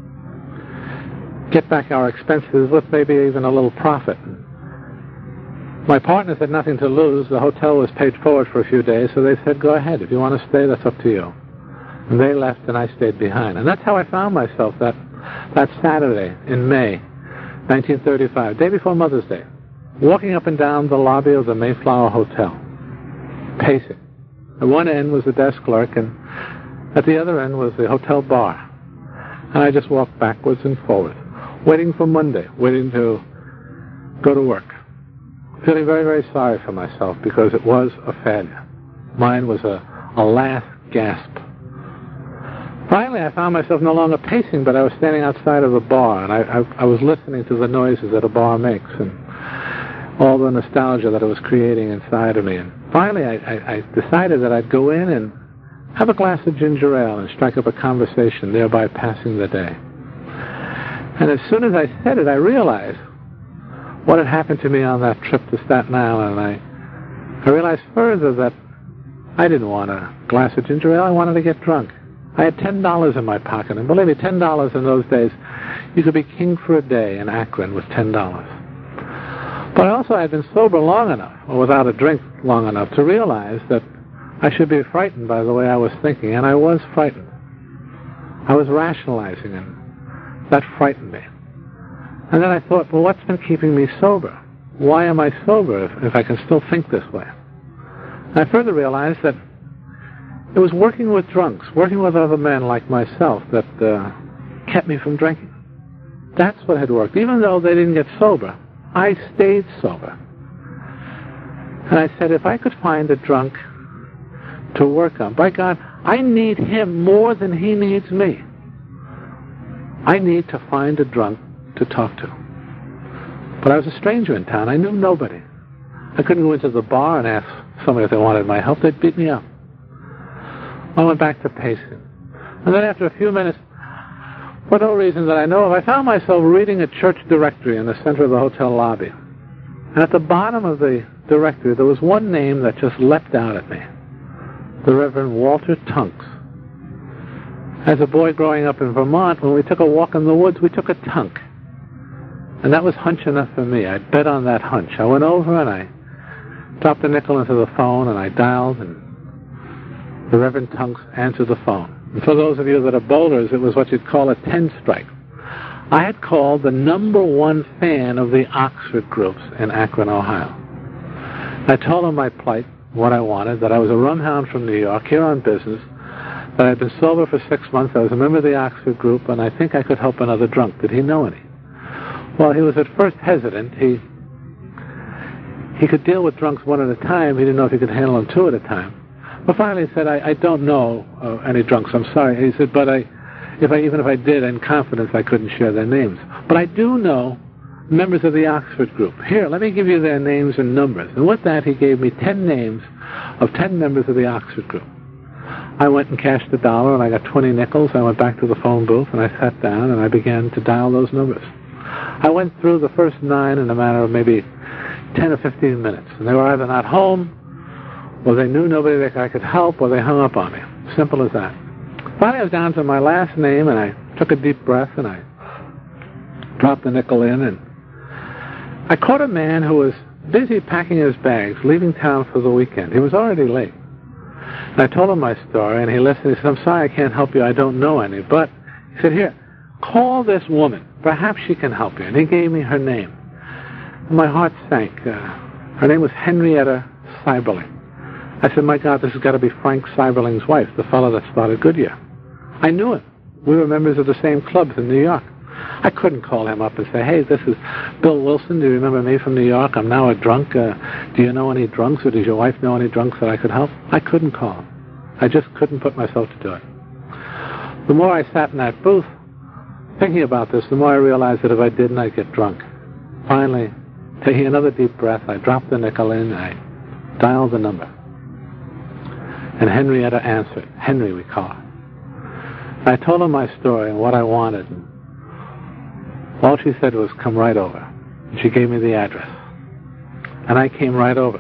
get back our expenses with maybe even a little profit. My partners had nothing to lose. The hotel was paid forward for a few days, so they said, go ahead. If you want to stay, that's up to you. And they left, and I stayed behind. And that's how I found myself that Saturday in May 1935, day before Mother's Day, walking up and down the lobby of the Mayflower Hotel, pacing. At one end was the desk clerk, and at the other end was the hotel bar. And I just walked backwards and forwards, waiting for Monday, waiting to go to work. Feeling very, very sorry for myself because it was a failure. Mine was a last gasp. Finally, I found myself no longer pacing, but I was standing outside of a bar, and I was listening to the noises that a bar makes and all the nostalgia that it was creating inside of me. And finally, I decided that I'd go in and have a glass of ginger ale and strike up a conversation, thereby passing the day. And as soon as I said it, I realized what had happened to me on that trip to Staten Island. And I realized further that I didn't want a glass of ginger ale. I wanted to get drunk. I had $10 in my pocket, and believe me, $10 in those days, you could be king for a day in Akron with $10. But also I had been sober long enough, or without a drink long enough, to realize that I should be frightened by the way I was thinking, and I was frightened. I was rationalizing, and that frightened me. And then I thought, well, what's been keeping me sober? Why am I sober if I can still think this way? And I further realized that it was working with drunks, working with other men like myself that kept me from drinking. That's what had worked. Even though they didn't get sober, I stayed sober. And I said, if I could find a drunk to work on, by God, I need him more than he needs me. I need to find a drunk to talk to. But I was a stranger in town. I knew nobody. I couldn't go into the bar and ask somebody if they wanted my help. They'd beat me up. I went back to pacing. And then after a few minutes, for no reason that I know of, I found myself reading a church directory in the center of the hotel lobby. And at the bottom of the directory, there was one name that just leapt out at me. The Reverend Walter Tunks. As a boy growing up in Vermont, when we took a walk in the woods, we took a tunk. And that was hunch enough for me. I bet on that hunch. I went over and I dropped a nickel into the phone and I dialed, and the Reverend Tunks answered the phone. And for those of you that are bowlers, it was what you'd call a 10 strike. I had called the #1 fan of the Oxford groups in Akron, Ohio. I told him my plight, what I wanted, that I was a rumhound from New York, here on business, that I'd been sober for 6 months, I was a member of the Oxford group, and I think I could help another drunk. Did he know any? Well, he was at first hesitant. He he could deal with drunks one at a time. He didn't know if he could handle them two at a time. But finally he said, I don't know any drunks. I'm sorry. He said, but even if I did, in confidence, I couldn't share their names. But I do know members of the Oxford group. Here, let me give you their names and numbers. And with that, he gave me 10 names of 10 members of the Oxford group. I went and cashed $1, and I got 20 nickels. I went back to the phone booth, and I sat down, and I began to dial those numbers. I went through the first 9 in a matter of maybe 10 or 15 minutes. And they were either not home, or they knew nobody that I could help, or they hung up on me. Simple as that. Finally, I was down to my last name, and I took a deep breath, and I dropped the nickel in, and I caught a man who was busy packing his bags, leaving town for the weekend. He was already late. And I told him my story, and he listened. He said, I'm sorry I can't help you. I don't know any. But he said, here, call this woman. Perhaps she can help you. And he gave me her name. And my heart sank. Her name was Henrietta Seiberling. I said, my God, this has got to be Frank Seiberling's wife, the fellow that started Goodyear. I knew him. We were members of the same clubs in New York. I couldn't call him up and say, hey, this is Bill Wilson. Do you remember me from New York? I'm now a drunk. Do you know any drunks, or does your wife know any drunks that I could help? I couldn't call him. I just couldn't put myself to do it. The more I sat in that booth thinking about this, the more I realized that if I didn't, I'd get drunk. Finally, taking another deep breath, I dropped the nickel in, I dialed the number. And Henrietta answered. Henry, we call her. I told her my story and what I wanted. And all she said was, come right over. And she gave me the address. And I came right over.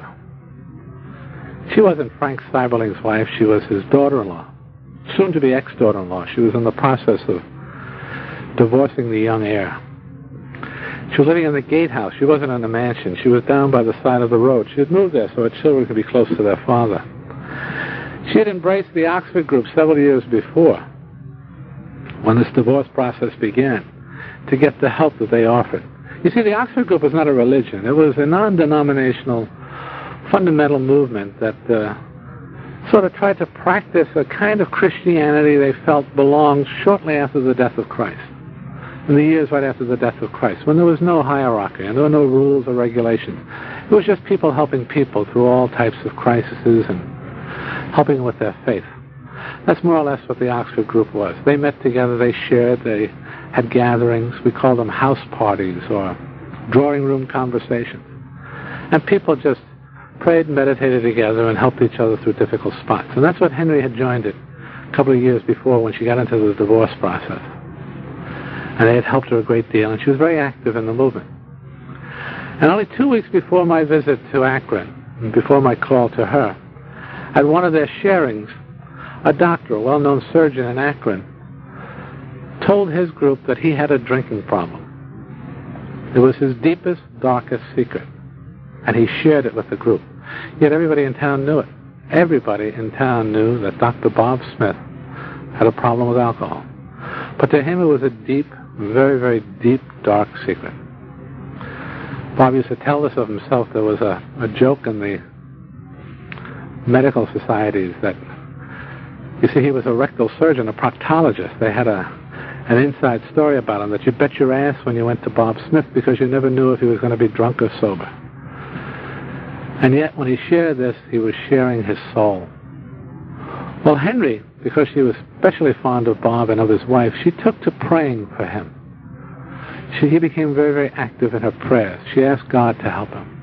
She wasn't Frank Seiberling's wife. She was his daughter-in-law, soon to be ex-daughter-in-law. She was in the process of divorcing the young heir. She was living in the gatehouse. She wasn't in a mansion. She was down by the side of the road. She had moved there so her children could be close to their father. She had embraced the Oxford group several years before, when this divorce process began, to get the help that they offered. You see, the Oxford group was not a religion. It was a non-denominational fundamental movement that sort of tried to practice a kind of Christianity they felt belonged shortly after the death of Christ, in the years right after the death of Christ, when there was no hierarchy and there were no rules or regulations. It was just people helping people through all types of crises and helping with their faith. That's more or less what the Oxford group was. They met together, they shared, they had gatherings. We called them house parties or drawing room conversations. And people just prayed and meditated together and helped each other through difficult spots. And that's what Henry had joined it a couple of years before when she got into the divorce process. And they had helped her a great deal, and she was very active in the movement. And only 2 weeks before my visit to Akron, and before my call to her, at one of their sharings, a doctor, a well-known surgeon in Akron, told his group that he had a drinking problem. It was his deepest, darkest secret, and he shared it with the group. Yet everybody in town knew it. Everybody in town knew that Dr. Bob Smith had a problem with alcohol. But to him it was a deep, very, very deep, dark secret. Bob used to tell this of himself. There was a joke in the medical societies that, you see, he was a rectal surgeon, a proctologist. They had an inside story about him that you bet your ass when you went to Bob Smith because you never knew if he was going to be drunk or sober. And yet when he shared this, he was sharing his soul. Well, Henry, because she was especially fond of Bob and of his wife, she took to praying for him. He became very, very active in her prayers. She asked God to help him.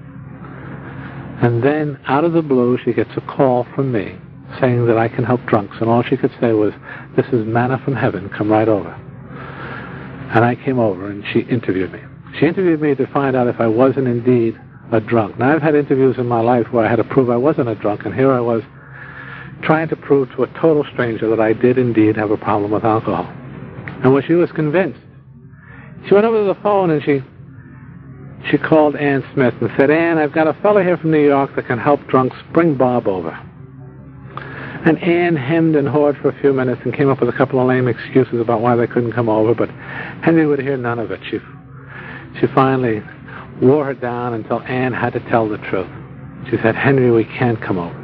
And then, out of the blue, she gets a call from me saying that I can help drunks. And all she could say was, this is manna from heaven, come right over. And I came over, and she interviewed me. She interviewed me to find out if I wasn't indeed a drunk. Now, I've had interviews in my life where I had to prove I wasn't a drunk, and here I was trying to prove to a total stranger that I did indeed have a problem with alcohol. And when she was convinced, she went over to the phone and she called Ann Smith and said, Ann, I've got a fellow here from New York that can help drunks. Bring Bob over. And Ann hemmed and hawed for a few minutes and came up with a couple of lame excuses about why they couldn't come over, but Henry would hear none of it. She finally wore her down until Ann had to tell the truth. She said, Henry, we can't come over.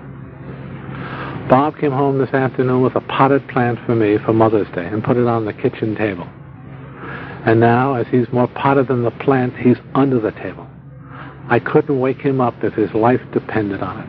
Bob came home this afternoon with a potted plant for me for Mother's Day and put it on the kitchen table. And now, as he's more potted than the plant, he's under the table. I couldn't wake him up if his life depended on it.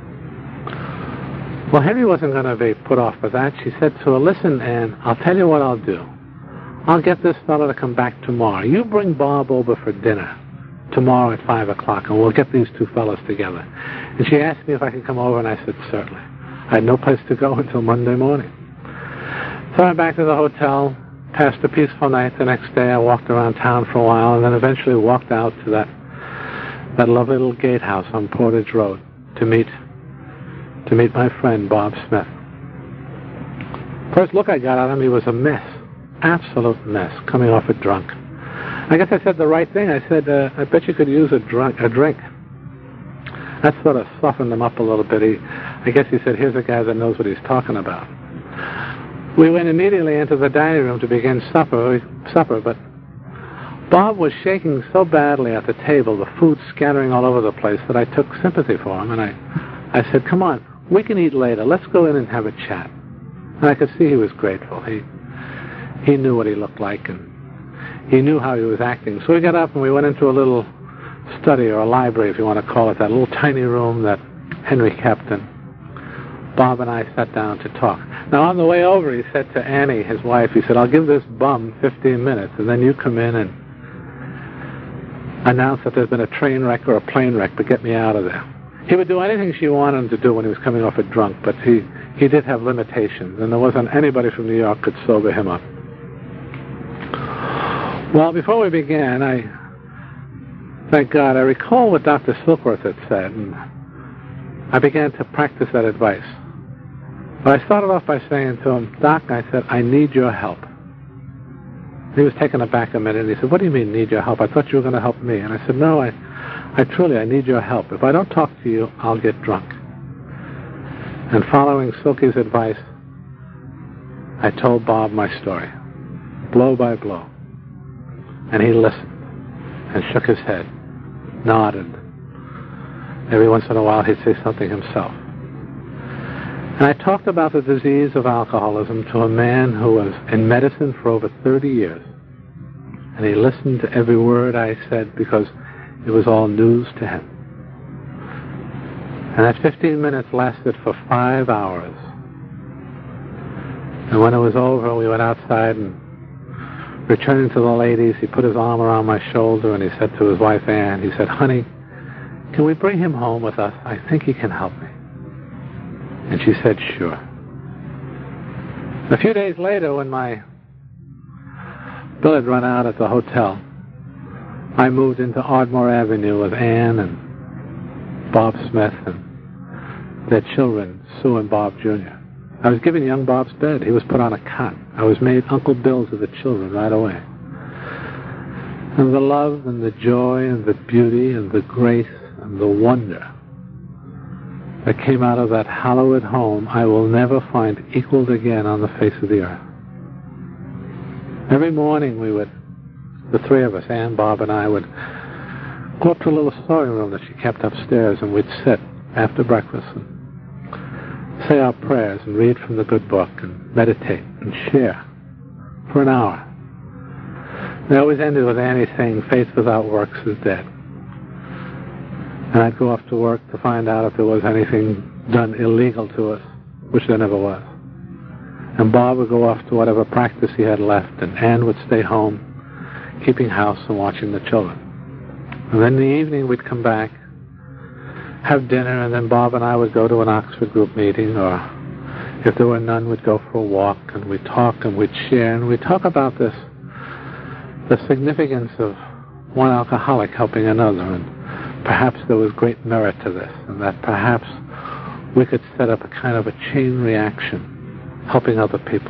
Well, Henry wasn't going to be put off by that. She said to her, listen, Anne, I'll tell you what I'll do. I'll get this fellow to come back tomorrow. You bring Bob over for dinner tomorrow at 5 o'clock, and we'll get these two fellows together. And she asked me if I could come over, and I said, certainly. I had no place to go until Monday morning. So I went back to the hotel, passed a peaceful night. The next day I walked around town for a while, and then eventually walked out to that lovely little gatehouse on Portage Road to meet my friend Bob Smith. First look I got at him, he was a mess. Absolute mess, coming off a drunk. I guess I said the right thing. I said, I bet you could use a drink. That sort of softened him up a little bit. I guess he said, here's a guy that knows what he's talking about. We went immediately into the dining room to begin supper, but Bob was shaking so badly at the table, the food scattering all over the place, that I took sympathy for him, and I said, come on, we can eat later. Let's go in and have a chat. And I could see he was grateful. He knew what he looked like, and he knew how he was acting. So we got up and we went into a little study, or a library, if you want to call it that, little tiny room that Henry kept, and Bob and I sat down to talk. Now, on the way over, he said to Annie, his wife, he said, I'll give this bum 15 minutes, and then you come in and announce that there's been a train wreck or a plane wreck, but get me out of there. He would do anything she wanted him to do when he was coming off a drunk, but he did have limitations, and there wasn't anybody from New York could sober him up. Well, before we began, thank God, I recall what Dr. Silkworth had said, and I began to practice that advice. But I started off by saying to him, Doc, I said, I need your help. He was taken aback a minute, and he said, what do you mean, need your help? I thought you were going to help me. And I said, no, I truly need your help. If I don't talk to you, I'll get drunk. And following Silky's advice, I told Bob my story, blow by blow. And he listened and shook his head, nodded. Every once in a while he'd say something himself. And I talked about the disease of alcoholism to a man who was in medicine for over 30 years. And he listened to every word I said because it was all news to him. And that 15 minutes lasted for 5 hours. And when it was over, we went outside, and returning to the ladies, he put his arm around my shoulder and he said to his wife, Anne, he said, honey, can we bring him home with us? I think he can help me. And she said, sure. A few days later, when my bill had run out at the hotel, I moved into Ardmore Avenue with Anne and Bob Smith and their children, Sue and Bob Jr. I was given young Bob's bed. He was put on a cot. I was made Uncle Bill's of the children right away. And the love and the joy and the beauty and the grace and the wonder that came out of that hallowed home, I will never find equaled again on the face of the earth. Every morning the three of us, Anne, Bob, and I, would go up to a little sewing room that she kept upstairs, and we'd sit after breakfast and say our prayers and read from the good book and meditate and share for an hour. They always ended with Annie saying, faith without works is dead. And I'd go off to work to find out if there was anything done illegal to us, which there never was. And Bob would go off to whatever practice he had left, and Anne would stay home, keeping house and watching the children. And then in the evening we'd come back, have dinner, and then Bob and I would go to an Oxford group meeting, or if there were none, we'd go for a walk, and we'd talk and we'd share, and we'd talk about the significance of one alcoholic helping another, and perhaps there was great merit to this, and that perhaps we could set up a kind of a chain reaction, helping other people.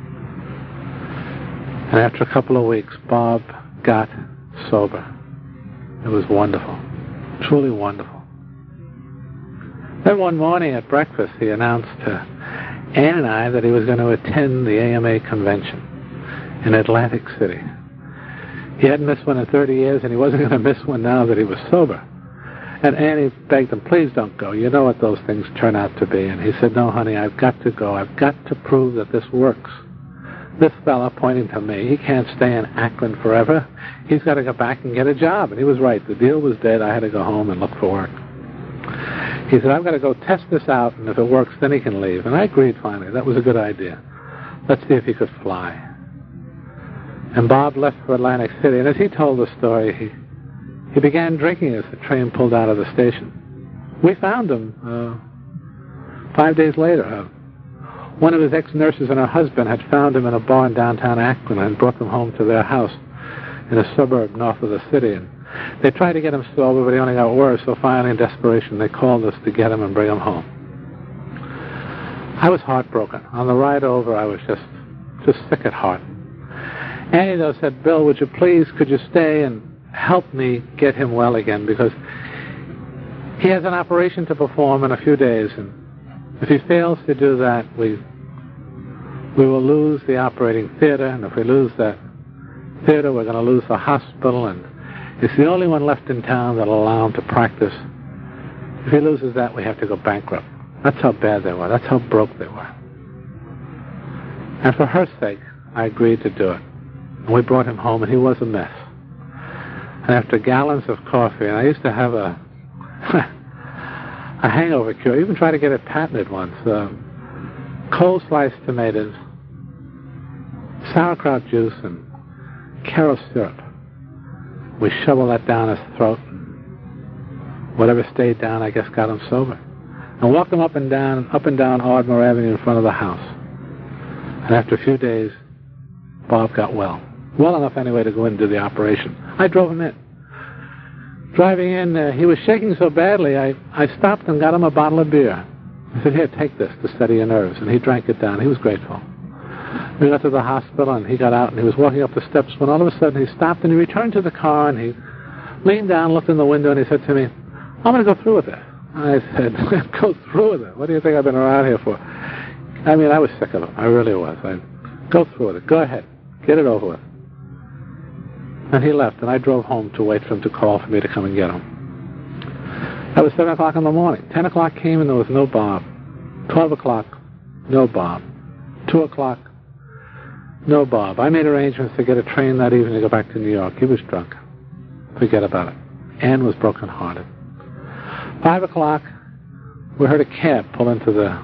And after a couple of weeks, Bob got sober. It was wonderful, truly wonderful. Then one morning at breakfast, he announced to Anne and I that he was going to attend the AMA convention in Atlantic City. He hadn't missed one in 30 years, and he wasn't going to miss one now that he was sober. And Annie begged him, please don't go. You know what those things turn out to be. And he said, no, honey, I've got to go. I've got to prove that this works. This fella, pointing to me, he can't stay in Akron forever. He's got to go back and get a job. And he was right. The deal was dead. I had to go home and look for work. He said, I've got to go test this out, and if it works, then he can leave. And I agreed finally. That was a good idea. Let's see if he could fly. And Bob left for Atlantic City. And as he told the story, he began drinking as the train pulled out of the station. We found him 5 days later. One of his ex-nurses and her husband had found him in a bar in downtown Akron and brought them home to their house in a suburb north of the city. And they tried to get him sober, but he only got worse. So finally, in desperation, they called us to get him and bring him home. I was heartbroken. On the ride over, I was just sick at heart. Annie, though, said, Bill, could you stay and help me get him well again? Because he has an operation to perform in a few days, and if he fails to do that, we will lose the operating theater, and if we lose that theater, we're going to lose the hospital, and it's the only one left in town that'll allow him to practice. If he loses that, we have to go bankrupt. That's how bad they were. That's how broke they were. And for her sake, I agreed to do it. And we brought him home, and he was a mess. And after gallons of coffee, and I used to have a hangover cure. I even tried to get it patented once. Cold sliced tomatoes, sauerkraut juice, and Karo syrup. We shoveled that down his throat. Whatever stayed down, I guess, got him sober. And walked him up and down Ardmore Avenue in front of the house. And after a few days, Bob got well. Well enough, anyway, to go in and do the operation. I drove him in. Driving in, he was shaking so badly, I stopped and got him a bottle of beer. I said, here, take this to steady your nerves. And he drank it down. He was grateful. We got to the hospital, and he got out, and he was walking up the steps when all of a sudden he stopped, and he returned to the car, and he leaned down, looked in the window, and he said to me, I'm going to go through with it. I said, go through with it? What do you think I've been around here for? I mean, I was sick of it. I really was. Go through with it. Go ahead. Get it over with. And he left, and I drove home to wait for him to call for me to come and get him. That was 7 o'clock in the morning. 10 o'clock came, and there was no Bob. 12 o'clock, no Bob. 2 o'clock, no Bob. I made arrangements to get a train that evening to go back to New York. He was drunk. Forget about it. Ann was broken-hearted. 5 o'clock, we heard a cab pull into the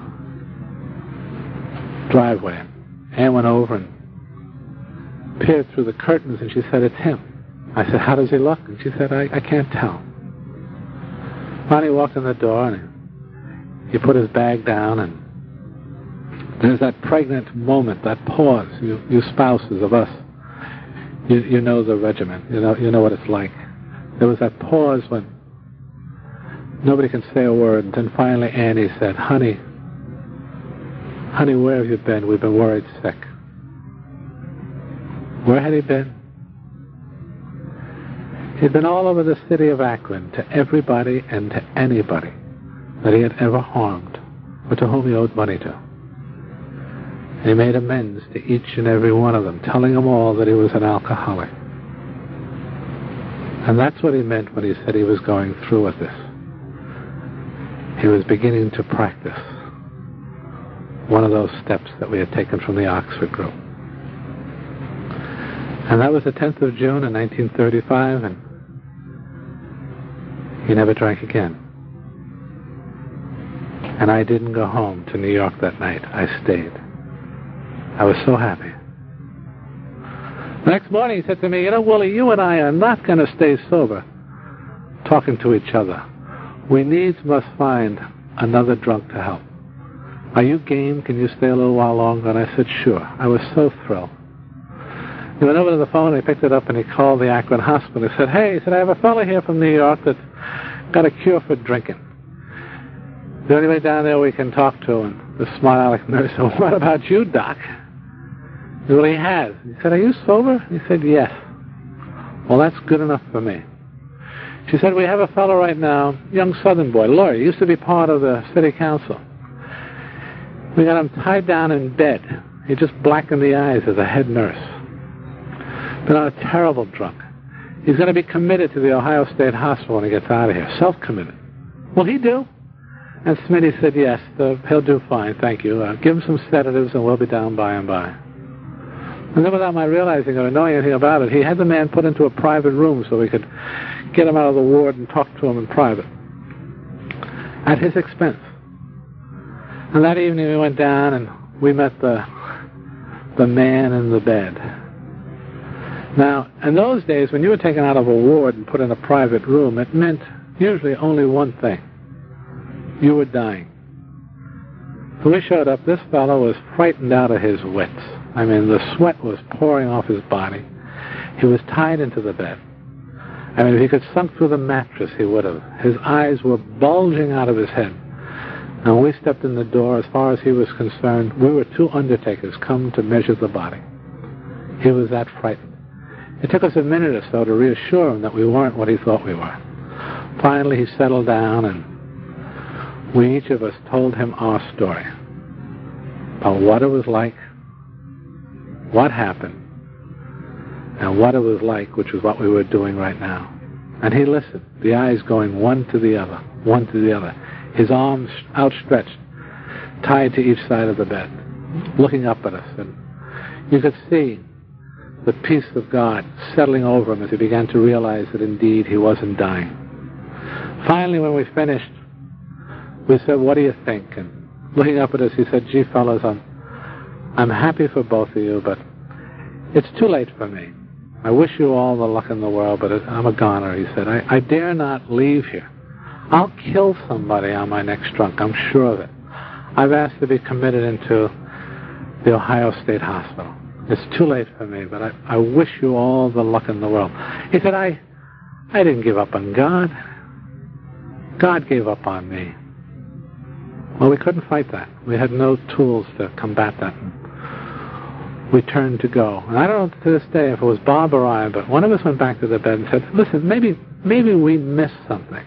driveway. Ann went over and peered through the curtains, and she said, it's him. I said, how does he look? And she said, I can't tell. Finally, he walked in the door, and he put his bag down, and there's that pregnant moment, that pause. You spouses of us, you know the regiment. You know what it's like. There was that pause when nobody can say a word, and then finally Annie said, honey, where have you been? We've been worried sick. Where had he been? He'd been all over the city of Akron, to everybody and to anybody that he had ever harmed or to whom he owed money to. And he made amends to each and every one of them, telling them all that he was an alcoholic. And that's what he meant when he said he was going through with this. He was beginning to practice one of those steps that we had taken from the Oxford group. And that was the 10th of June in 1935, and he never drank again. And I didn't go home to New York that night. I stayed. I was so happy. The next morning he said to me, Willie, you and I are not going to stay sober talking to each other. We needs must find another drunk to help. Are you game? Can you stay a little while longer? And I said, sure. I was so thrilled. He went over to the phone, he picked it up, and he called the Akron hospital. He said, hey, I have a fellow here from New York that's got a cure for drinking. Is there anybody down there we can talk to? And the smiling nurse said, what about you, Doc? He said, well, he has. He said, are you sober? He said, yes. Well, that's good enough for me. She said, we have a fellow right now, young Southern boy, lawyer, he used to be part of the city council. We got him tied down in bed. He just blackened the eyes as a head nurse. Been on a terrible drunk. He's going to be committed to the Ohio State Hospital when he gets out of here. Self-committed. Will he do? And Smitty said, yes, he'll do fine, thank you. Give him some sedatives and we'll be down by and by. And then without my realizing or knowing anything about it, he had the man put into a private room so we could get him out of the ward and talk to him in private, at his expense. And that evening we went down and we met the man in the bed. Now, in those days, when you were taken out of a ward and put in a private room, it meant usually only one thing. You were dying. So we showed up. This fellow was frightened out of his wits. I mean, the sweat was pouring off his body. He was tied into the bed. I mean, if he could sunk through the mattress, he would have. His eyes were bulging out of his head. And when we stepped in the door, as far as he was concerned, we were two undertakers come to measure the body. He was that frightened. It took us a minute or so to reassure him that we weren't what he thought we were. Finally, he settled down, and we each of us told him our story about what it was like, what happened, and what it was like, which was what we were doing right now. And he listened, the eyes going one to the other, one to the other, his arms outstretched, tied to each side of the bed, looking up at us. And you could see the peace of God settling over him as he began to realize that indeed he wasn't dying. Finally, when we finished, we said, "What do you think?" And looking up at us, he said, "Gee, fellas, I'm happy for both of you, but it's too late for me. I wish you all the luck in the world, but I'm a goner," he said. I dare not leave here. I'll kill somebody on my next drunk, I'm sure of it. I've asked to be committed into the Ohio State Hospital. It's too late for me, but I wish you all the luck in the world. He said, I didn't give up on God. God gave up on me. Well, we couldn't fight that. We had no tools to combat that. We turned to go. And I don't know to this day if it was Bob or I, but one of us went back to the bed and said, "Listen, maybe we missed something.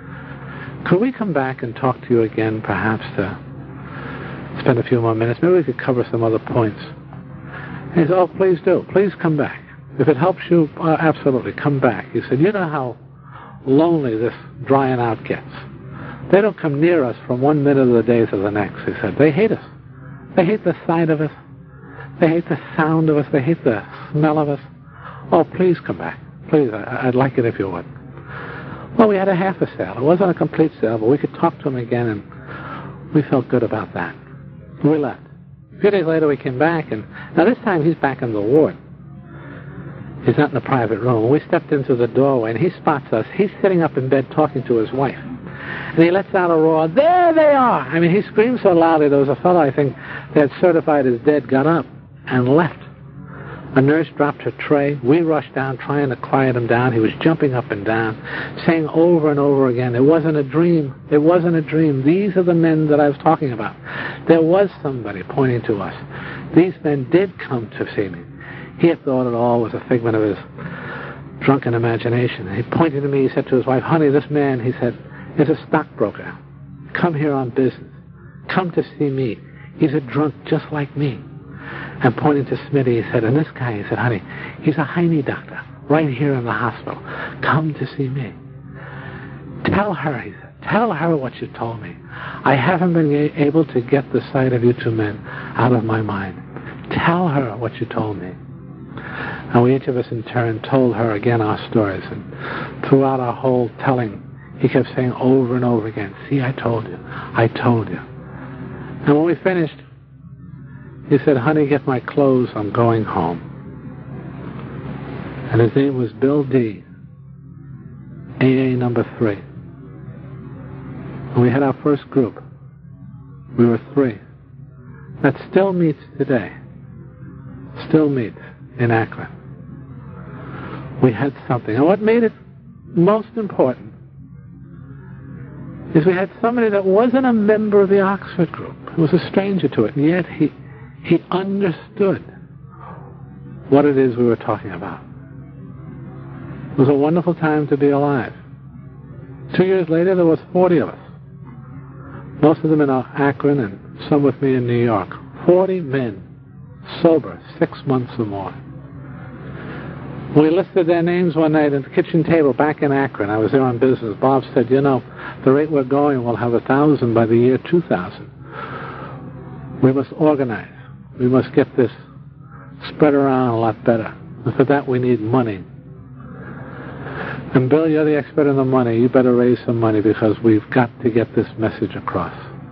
Could we come back and talk to you again, perhaps, to spend a few more minutes? Maybe we could cover some other points." And he said, "Oh, please do. Please come back. If it helps you, absolutely, come back." He said, "You know how lonely this drying out gets. They don't come near us from one minute of the day to the next." He said, "They hate us. They hate the sight of us. They hate the sound of us. They hate the smell of us. Oh, please come back. Please, I'd like it if you would." Well, we had a half a sale. It wasn't a complete sale, but we could talk to him again, and we felt good about that. We left. A few days later, we came back, and now this time he's back in the ward. He's not in the private room. We stepped into the doorway, and he spots us. He's sitting up in bed talking to his wife. And he lets out a roar, "There they are!" I mean, he screamed so loudly, there was a fellow, I think, they had certified as dead, got up and left. A nurse dropped her tray. We rushed down, trying to quiet him down. He was jumping up and down, saying over and over again, "It wasn't a dream. It wasn't a dream. These are the men that I was talking about. There was somebody pointing to us. These men did come to see me." He had thought it all was a figment of his drunken imagination. He pointed to me. He said to his wife, "Honey, this man," he said, "is a stockbroker. Come here on business. Come to see me. He's a drunk just like me." And pointing to Smitty, he said, "And this guy," he said, "honey, he's a Heine doctor right here in the hospital. Come to see me. Tell her," he said, "tell her what you told me. I haven't been able to get the sight of you two men out of my mind. Tell her what you told me." And we each of us in turn told her again our stories. And throughout our whole telling, he kept saying over and over again, "See, I told you. I told you." And when we finished, he said, "Honey, get my clothes. I'm going home." And his name was Bill D., AA number 3. And we had our first group. We were 3. That still meets today. Still meets in Akron. We had something. And what made it most important is we had somebody that wasn't a member of the Oxford group. He was a stranger to it, and yet he understood what it is we were talking about. It was a wonderful time to be alive. 2 years later, there was 40 of us. Most of them in Akron and some with me in New York. 40 men, sober, 6 months or more. We listed their names one night at the kitchen table back in Akron. I was there on business. Bob said, "You know, the rate we're going, we'll have 1,000 by the year 2000. We must organize. We must get this spread around a lot better. And for that we need money. And Bill, you're the expert on the money. You better raise some money because we've got to get this message across.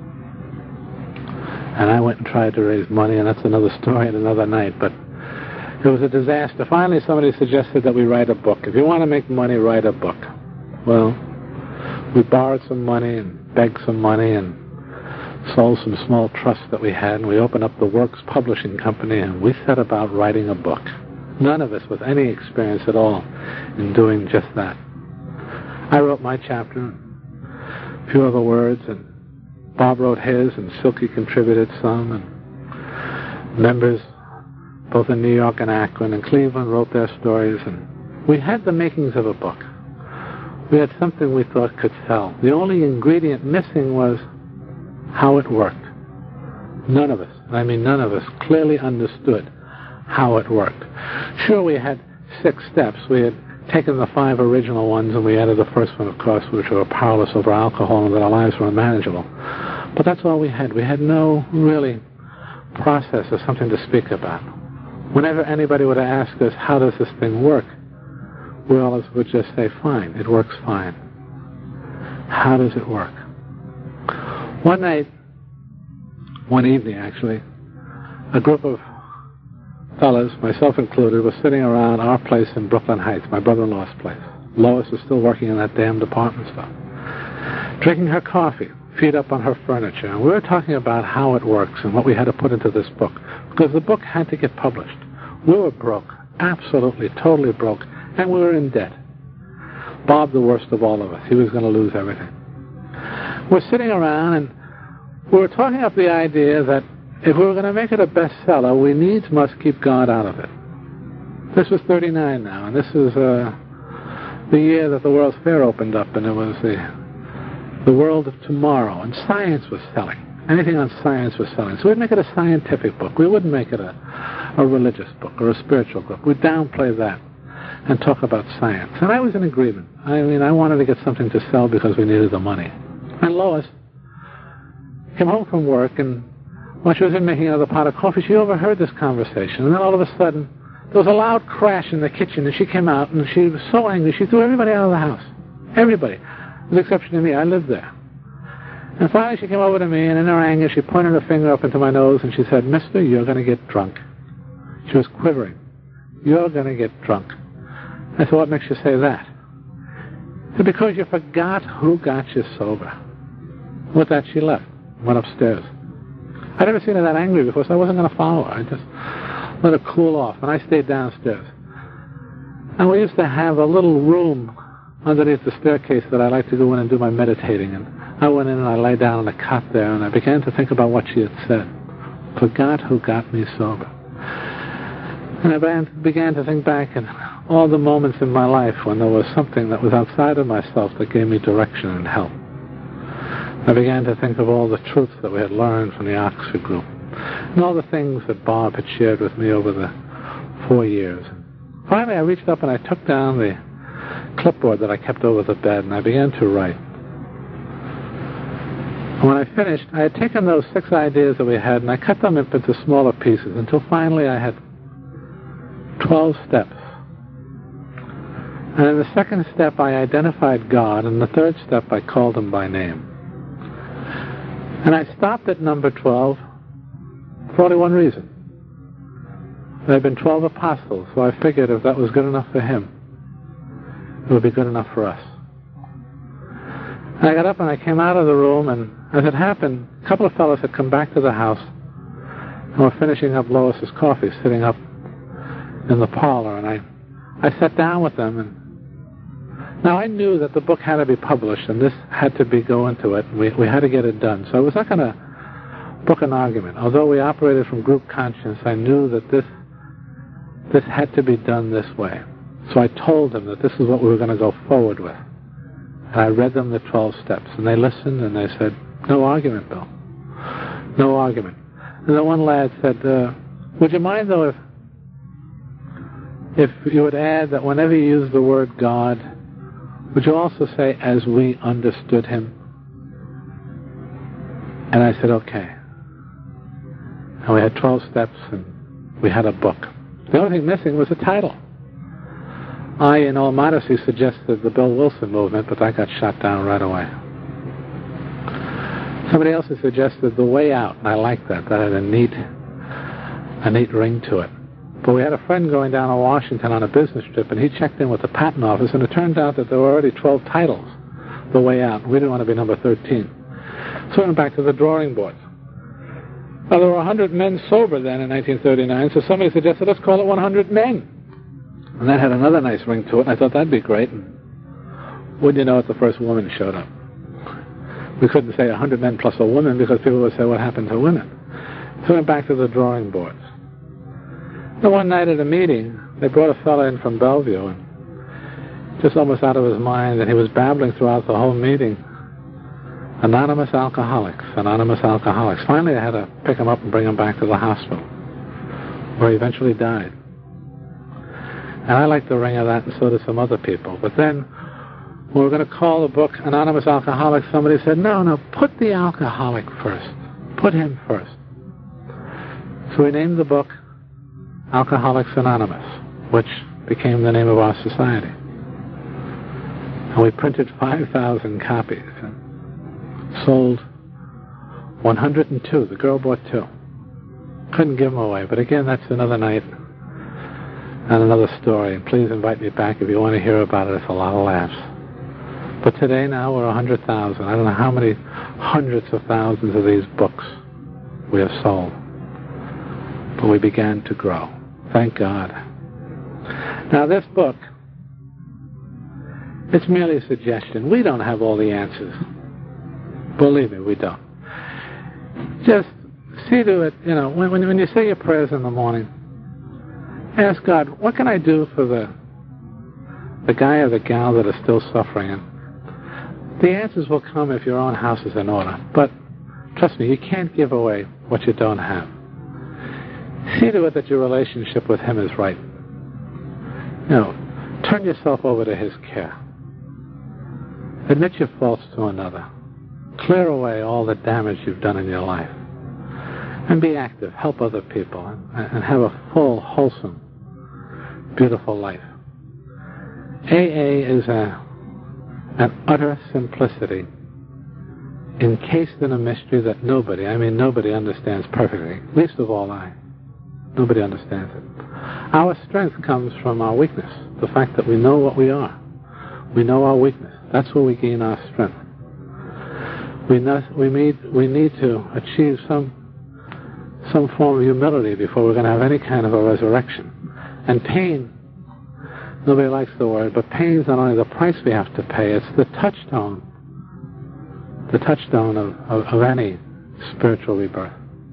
And I went and tried to raise money, and that's another story and another night, but it was a disaster. Finally, somebody suggested that we write a book. If you want to make money, write a book. Well, we borrowed some money and begged some money and sold some small trusts that we had, and we opened up the Works Publishing Company, and we set about writing a book. None of us with any experience at all in doing just that. I wrote my chapter, a few other words, and Bob wrote his, and Silky contributed some, and members both in New York and Akron and Cleveland wrote their stories, and we had the makings of a book. We had something we thought could sell. The only ingredient missing was how it worked. None of us, and I mean none of us, clearly understood how it worked. Sure, we had 6 steps. We had taken the 5 original ones, and we added the first one, of course, which were powerless over alcohol and that our lives were unmanageable. But that's all we had. We had no really process or something to speak about. Whenever anybody would ask us, how does this thing work, we all would just say, fine, it works fine. How does it work? One night, one evening actually, a group of fellas, myself included, was sitting around our place in Brooklyn Heights, my brother-in-law's place. Lois was still working in that damn department store, drinking her coffee, feet up on her furniture. And we were talking about how it works and what we had to put into this book, because the book had to get published. We were broke, absolutely, totally broke, and we were in debt. Bob, the worst of all of us. He was going to lose everything. We're sitting around, and we were talking up the idea that if we were going to make it a bestseller, we needs must keep God out of it. This was 39 now, and this is the year that the World's Fair opened up, and it was the world of tomorrow, and science was selling. Anything on science was selling. So we'd make it a scientific book. We wouldn't make it a religious book or a spiritual book. We'd downplay that and talk about science. And I was in agreement. I mean, I wanted to get something to sell because we needed the money. And Lois came home from work, and while she was in making another pot of coffee, she overheard this conversation. And then all of a sudden, there was a loud crash in the kitchen, and she came out, and she was so angry, she threw everybody out of the house. Everybody. With the exception of me. I lived there. And finally she came over to me, and in her anger she pointed her finger up into my nose, and she said, "Mister, you're going to get drunk." She was quivering. "You're going to get drunk." I said, "What makes you say that?" She said, "Because you forgot who got you sober." With that she left, went upstairs. I'd never seen her that angry before, so I wasn't going to follow her. I just let her cool off, and I stayed downstairs. And we used to have a little room underneath the staircase that I liked to go in and do my meditating. And I went in and I lay down on a cot there, and I began to think about what she had said. Forgot who got me sober. And I began to think back in all the moments in my life when there was something that was outside of myself that gave me direction and help. I began to think of all the truths that we had learned from the Oxford group, and all the things that Bob had shared with me over the 4 years. Finally, I reached up and I took down the clipboard that I kept over the bed, and I began to write. And when I finished, I had taken those 6 ideas that we had, and I cut them up into smaller pieces until finally I had 12 steps. And in the second step, I identified God, and in the third step, I called him by name. And I stopped at number 12 for only one reason. There had been 12 apostles, so I figured if that was good enough for him, it would be good enough for us. And I got up and I came out of the room, and as it happened, a couple of fellows had come back to the house and were finishing up Lois's coffee, sitting up in the parlor, and I sat down with them. And now I knew that the book had to be published, and this had to go into it. We had to get it done. So I was not going to book an argument. Although we operated from group conscience, I knew that this had to be done this way. So I told them that this is what we were going to go forward with. And I read them the 12 steps, and they listened, and they said, "No argument, Bill. No argument." And then one lad said, "Would you mind, though, if you would add that whenever you use the word God, would you also say, 'as we understood him'?" And I said, "Okay." And we had 12 steps, and we had a book. The only thing missing was a title. I, in all modesty, suggested the Bill Wilson movement, but that got shot down right away. Somebody else had suggested The Way Out, and I liked that. That had a neat ring to it. But we had a friend going down to Washington on a business trip, and he checked in with the patent office, and it turned out that there were already 12 titles, The Way Out. We didn't want to be number 13. So we went back to the drawing board. Now, there were 100 men sober then in 1939, so somebody suggested, let's call it 100 Men. And that had another nice ring to it, and I thought that'd be great. And wouldn't you know it, the first woman showed up. We couldn't say 100 men plus a woman because people would say, what happened to women? So we went back to the drawing boards. And one night at a meeting, they brought a fellow in from Bellevue, and just almost out of his mind, and he was babbling throughout the whole meeting. Anonymous alcoholics, anonymous alcoholics. Finally, I had to pick him up and bring him back to the hospital, where he eventually died. And I liked the ring of that, and so did some other people. But then, when we were going to call the book Anonymous Alcoholics, somebody said, no, put the alcoholic first. Put him first. So we named the book Alcoholics Anonymous, which became the name of our society. And we printed 5,000 copies and sold 102. The girl bought 2. Couldn't give them away, but again, that's another night and another story. And please invite me back if you want to hear about it. It's a lot of laughs. But today now we're 100,000. I don't know how many hundreds of thousands of these books we have sold. But we began to grow. Thank God. Now this book, it's merely a suggestion. We don't have all the answers. Believe me, we don't. Just see to it, when you say your prayers in the morning, ask God, what can I do for the guy or the gal that is still suffering? And the answers will come if your own house is in order. But trust me, you can't give away what you don't have. See to it that your relationship with Him is right. Turn yourself over to His care. Admit your faults to another. Clear away all the damage you've done in your life. And be active. Help other people. And have a full, wholesome, beautiful life. AA is an utter simplicity encased in a mystery that nobody understands perfectly, least of all I. Nobody understands it. Our strength comes from our weakness, the fact that we know what we are. We know our weakness. That's where we gain our strength. We need to achieve some form of humility before we're going to have any kind of a resurrection. And pain, nobody likes the word, but pain is not only the price we have to pay, it's the touchstone of any spiritual rebirth.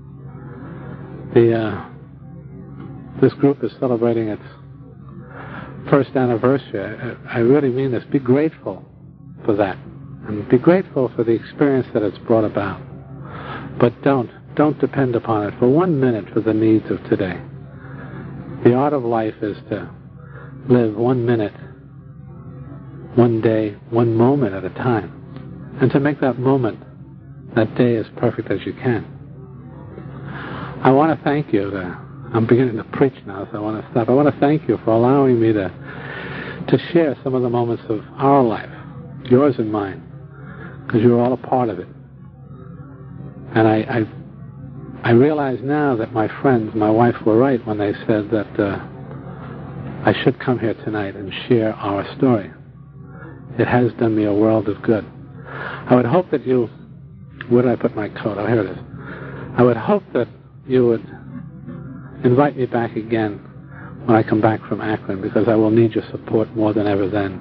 This group is celebrating its first anniversary. I really mean this. Be grateful for that. And be grateful for the experience that it's brought about. But don't depend upon it for 1 minute for the needs of today. The art of life is to live 1 minute, 1 day, 1 moment at a time. And to make that moment, that day as perfect as you can. I want to thank you. I'm beginning to preach now, so I want to stop. I want to thank you for allowing me to share some of the moments of our life, yours and mine, because you're all a part of it. And I realize now that my friends, my wife, were right when they said that I should come here tonight and share our story. It has done me a world of good. I would hope that you... Where did I put my coat? Oh, here it is. I would hope that you would invite me back again when I come back from Akron, because I will need your support more than ever then.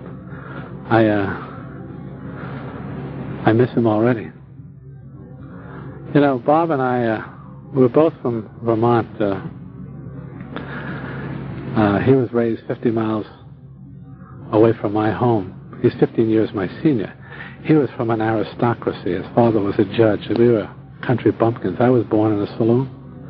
I miss him already. Bob and I, we were both from Vermont. He was raised 50 miles away from my home. He's 15 years my senior. He was from an aristocracy. His father was a judge. We were country bumpkins. I was born in a saloon.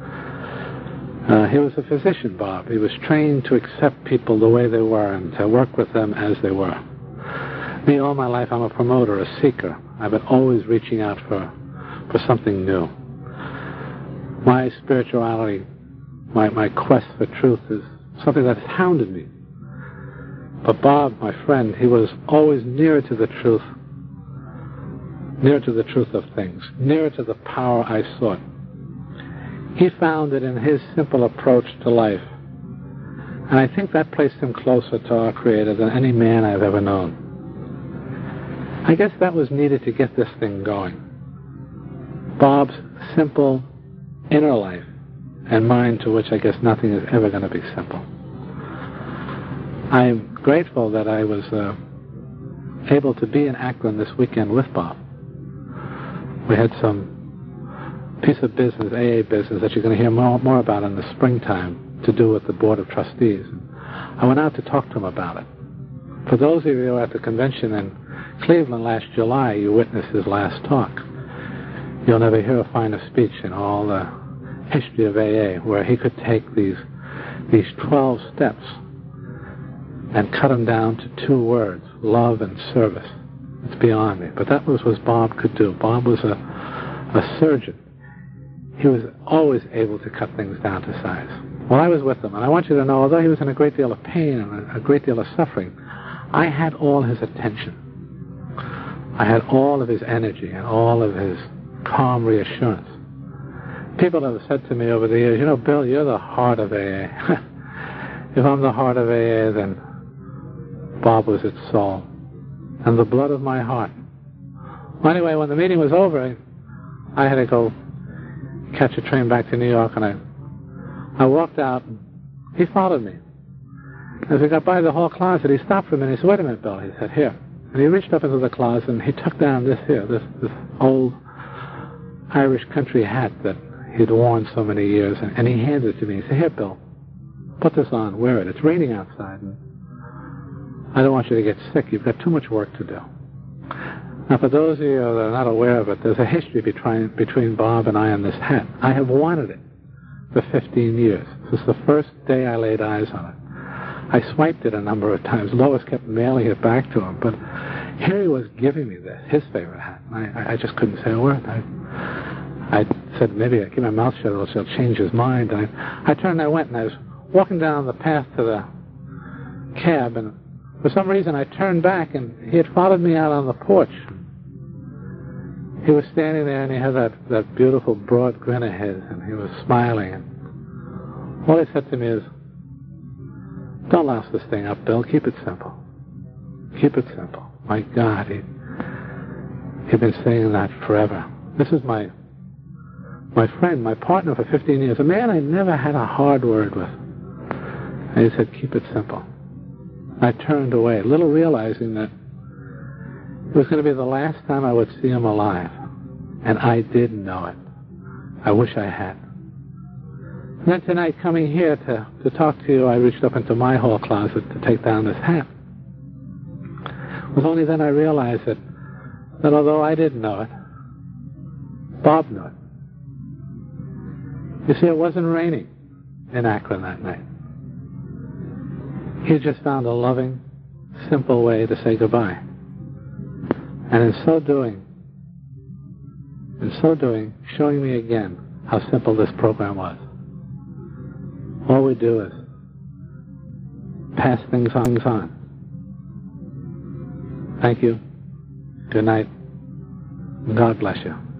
He was a physician, Bob. He was trained to accept people the way they were and to work with them as they were. Me, all my life, I'm a promoter, a seeker. I've been always reaching out for something new. My spirituality, my quest for truth is something that hounded me. But Bob, my friend, he was always nearer to the truth of things, nearer to the power I sought. He found it in his simple approach to life, and I think that placed him closer to our Creator than any man I've ever known. I guess that was needed to get this thing going. Bob's simple inner life, and mine, to which I guess nothing is ever going to be simple. I'm grateful that I was able to be in Akron this weekend with Bob. We had some piece of business, AA business, that you're going to hear more about in the springtime, to do with the Board of Trustees. I went out to talk to him about it. For those of you who were at the convention in Cleveland last July, you witnessed his last talk. You'll never hear a finer speech in all the history of AA, where he could take these 12 steps and cut them down to 2 words, love and service. It's beyond me. But that was what Bob could do. Bob was a surgeon. He was always able to cut things down to size. Well, I was with him, and I want you to know, although he was in a great deal of pain and a great deal of suffering, I had all his attention. I had all of his energy and all of his calm reassurance. People have said to me over the years, you know, Bill, you're the heart of AA. If I'm the heart of AA, then Bob was its soul and the blood of my heart. Well, anyway, when the meeting was over, I had to go catch a train back to New York, and I walked out, and he followed me. As we got by the hall closet, he stopped for a minute. He said, wait a minute, Bill. He said, here. And he reached up into the closet, and he took down this old Irish country hat that he'd worn so many years, and he handed it to me. He said, here, Bill, put this on, wear it. It's raining outside, and I don't want you to get sick. You've got too much work to do. Now, for those of you that are not aware of it, there's a history between Bob and I and this hat. I have wanted it for 15 years. This is the first day I laid eyes on it. I swiped it a number of times. Lois kept mailing it back to him, but here he was giving me this, his favorite hat. I just couldn't say a word. I said, maybe I keep my mouth shut or she'll change his mind. And I turned and I went, and I was walking down the path to the cab, and for some reason I turned back, and he had followed me out on the porch. He was standing there, and he had that beautiful broad grin of his, and he was smiling. And all he said to me is, don't louse this thing up, Bill. Keep it simple. Keep it simple. My God, he'd been saying that forever. This is my friend, my partner for 15 years, a man I never had a hard word with. And he said, keep it simple. I turned away, little realizing that it was going to be the last time I would see him alive. And I did know it. I wish I had. And then tonight, coming here to talk to you, I reached up into my hall closet to take down this hat. It was only then I realized that although I didn't know it, Bob knew it. You see, it wasn't raining in Akron that night. He had just found a loving, simple way to say goodbye. And in so doing, showing me again how simple this program was. All we do is pass things on. Thank you. Good night. God bless you.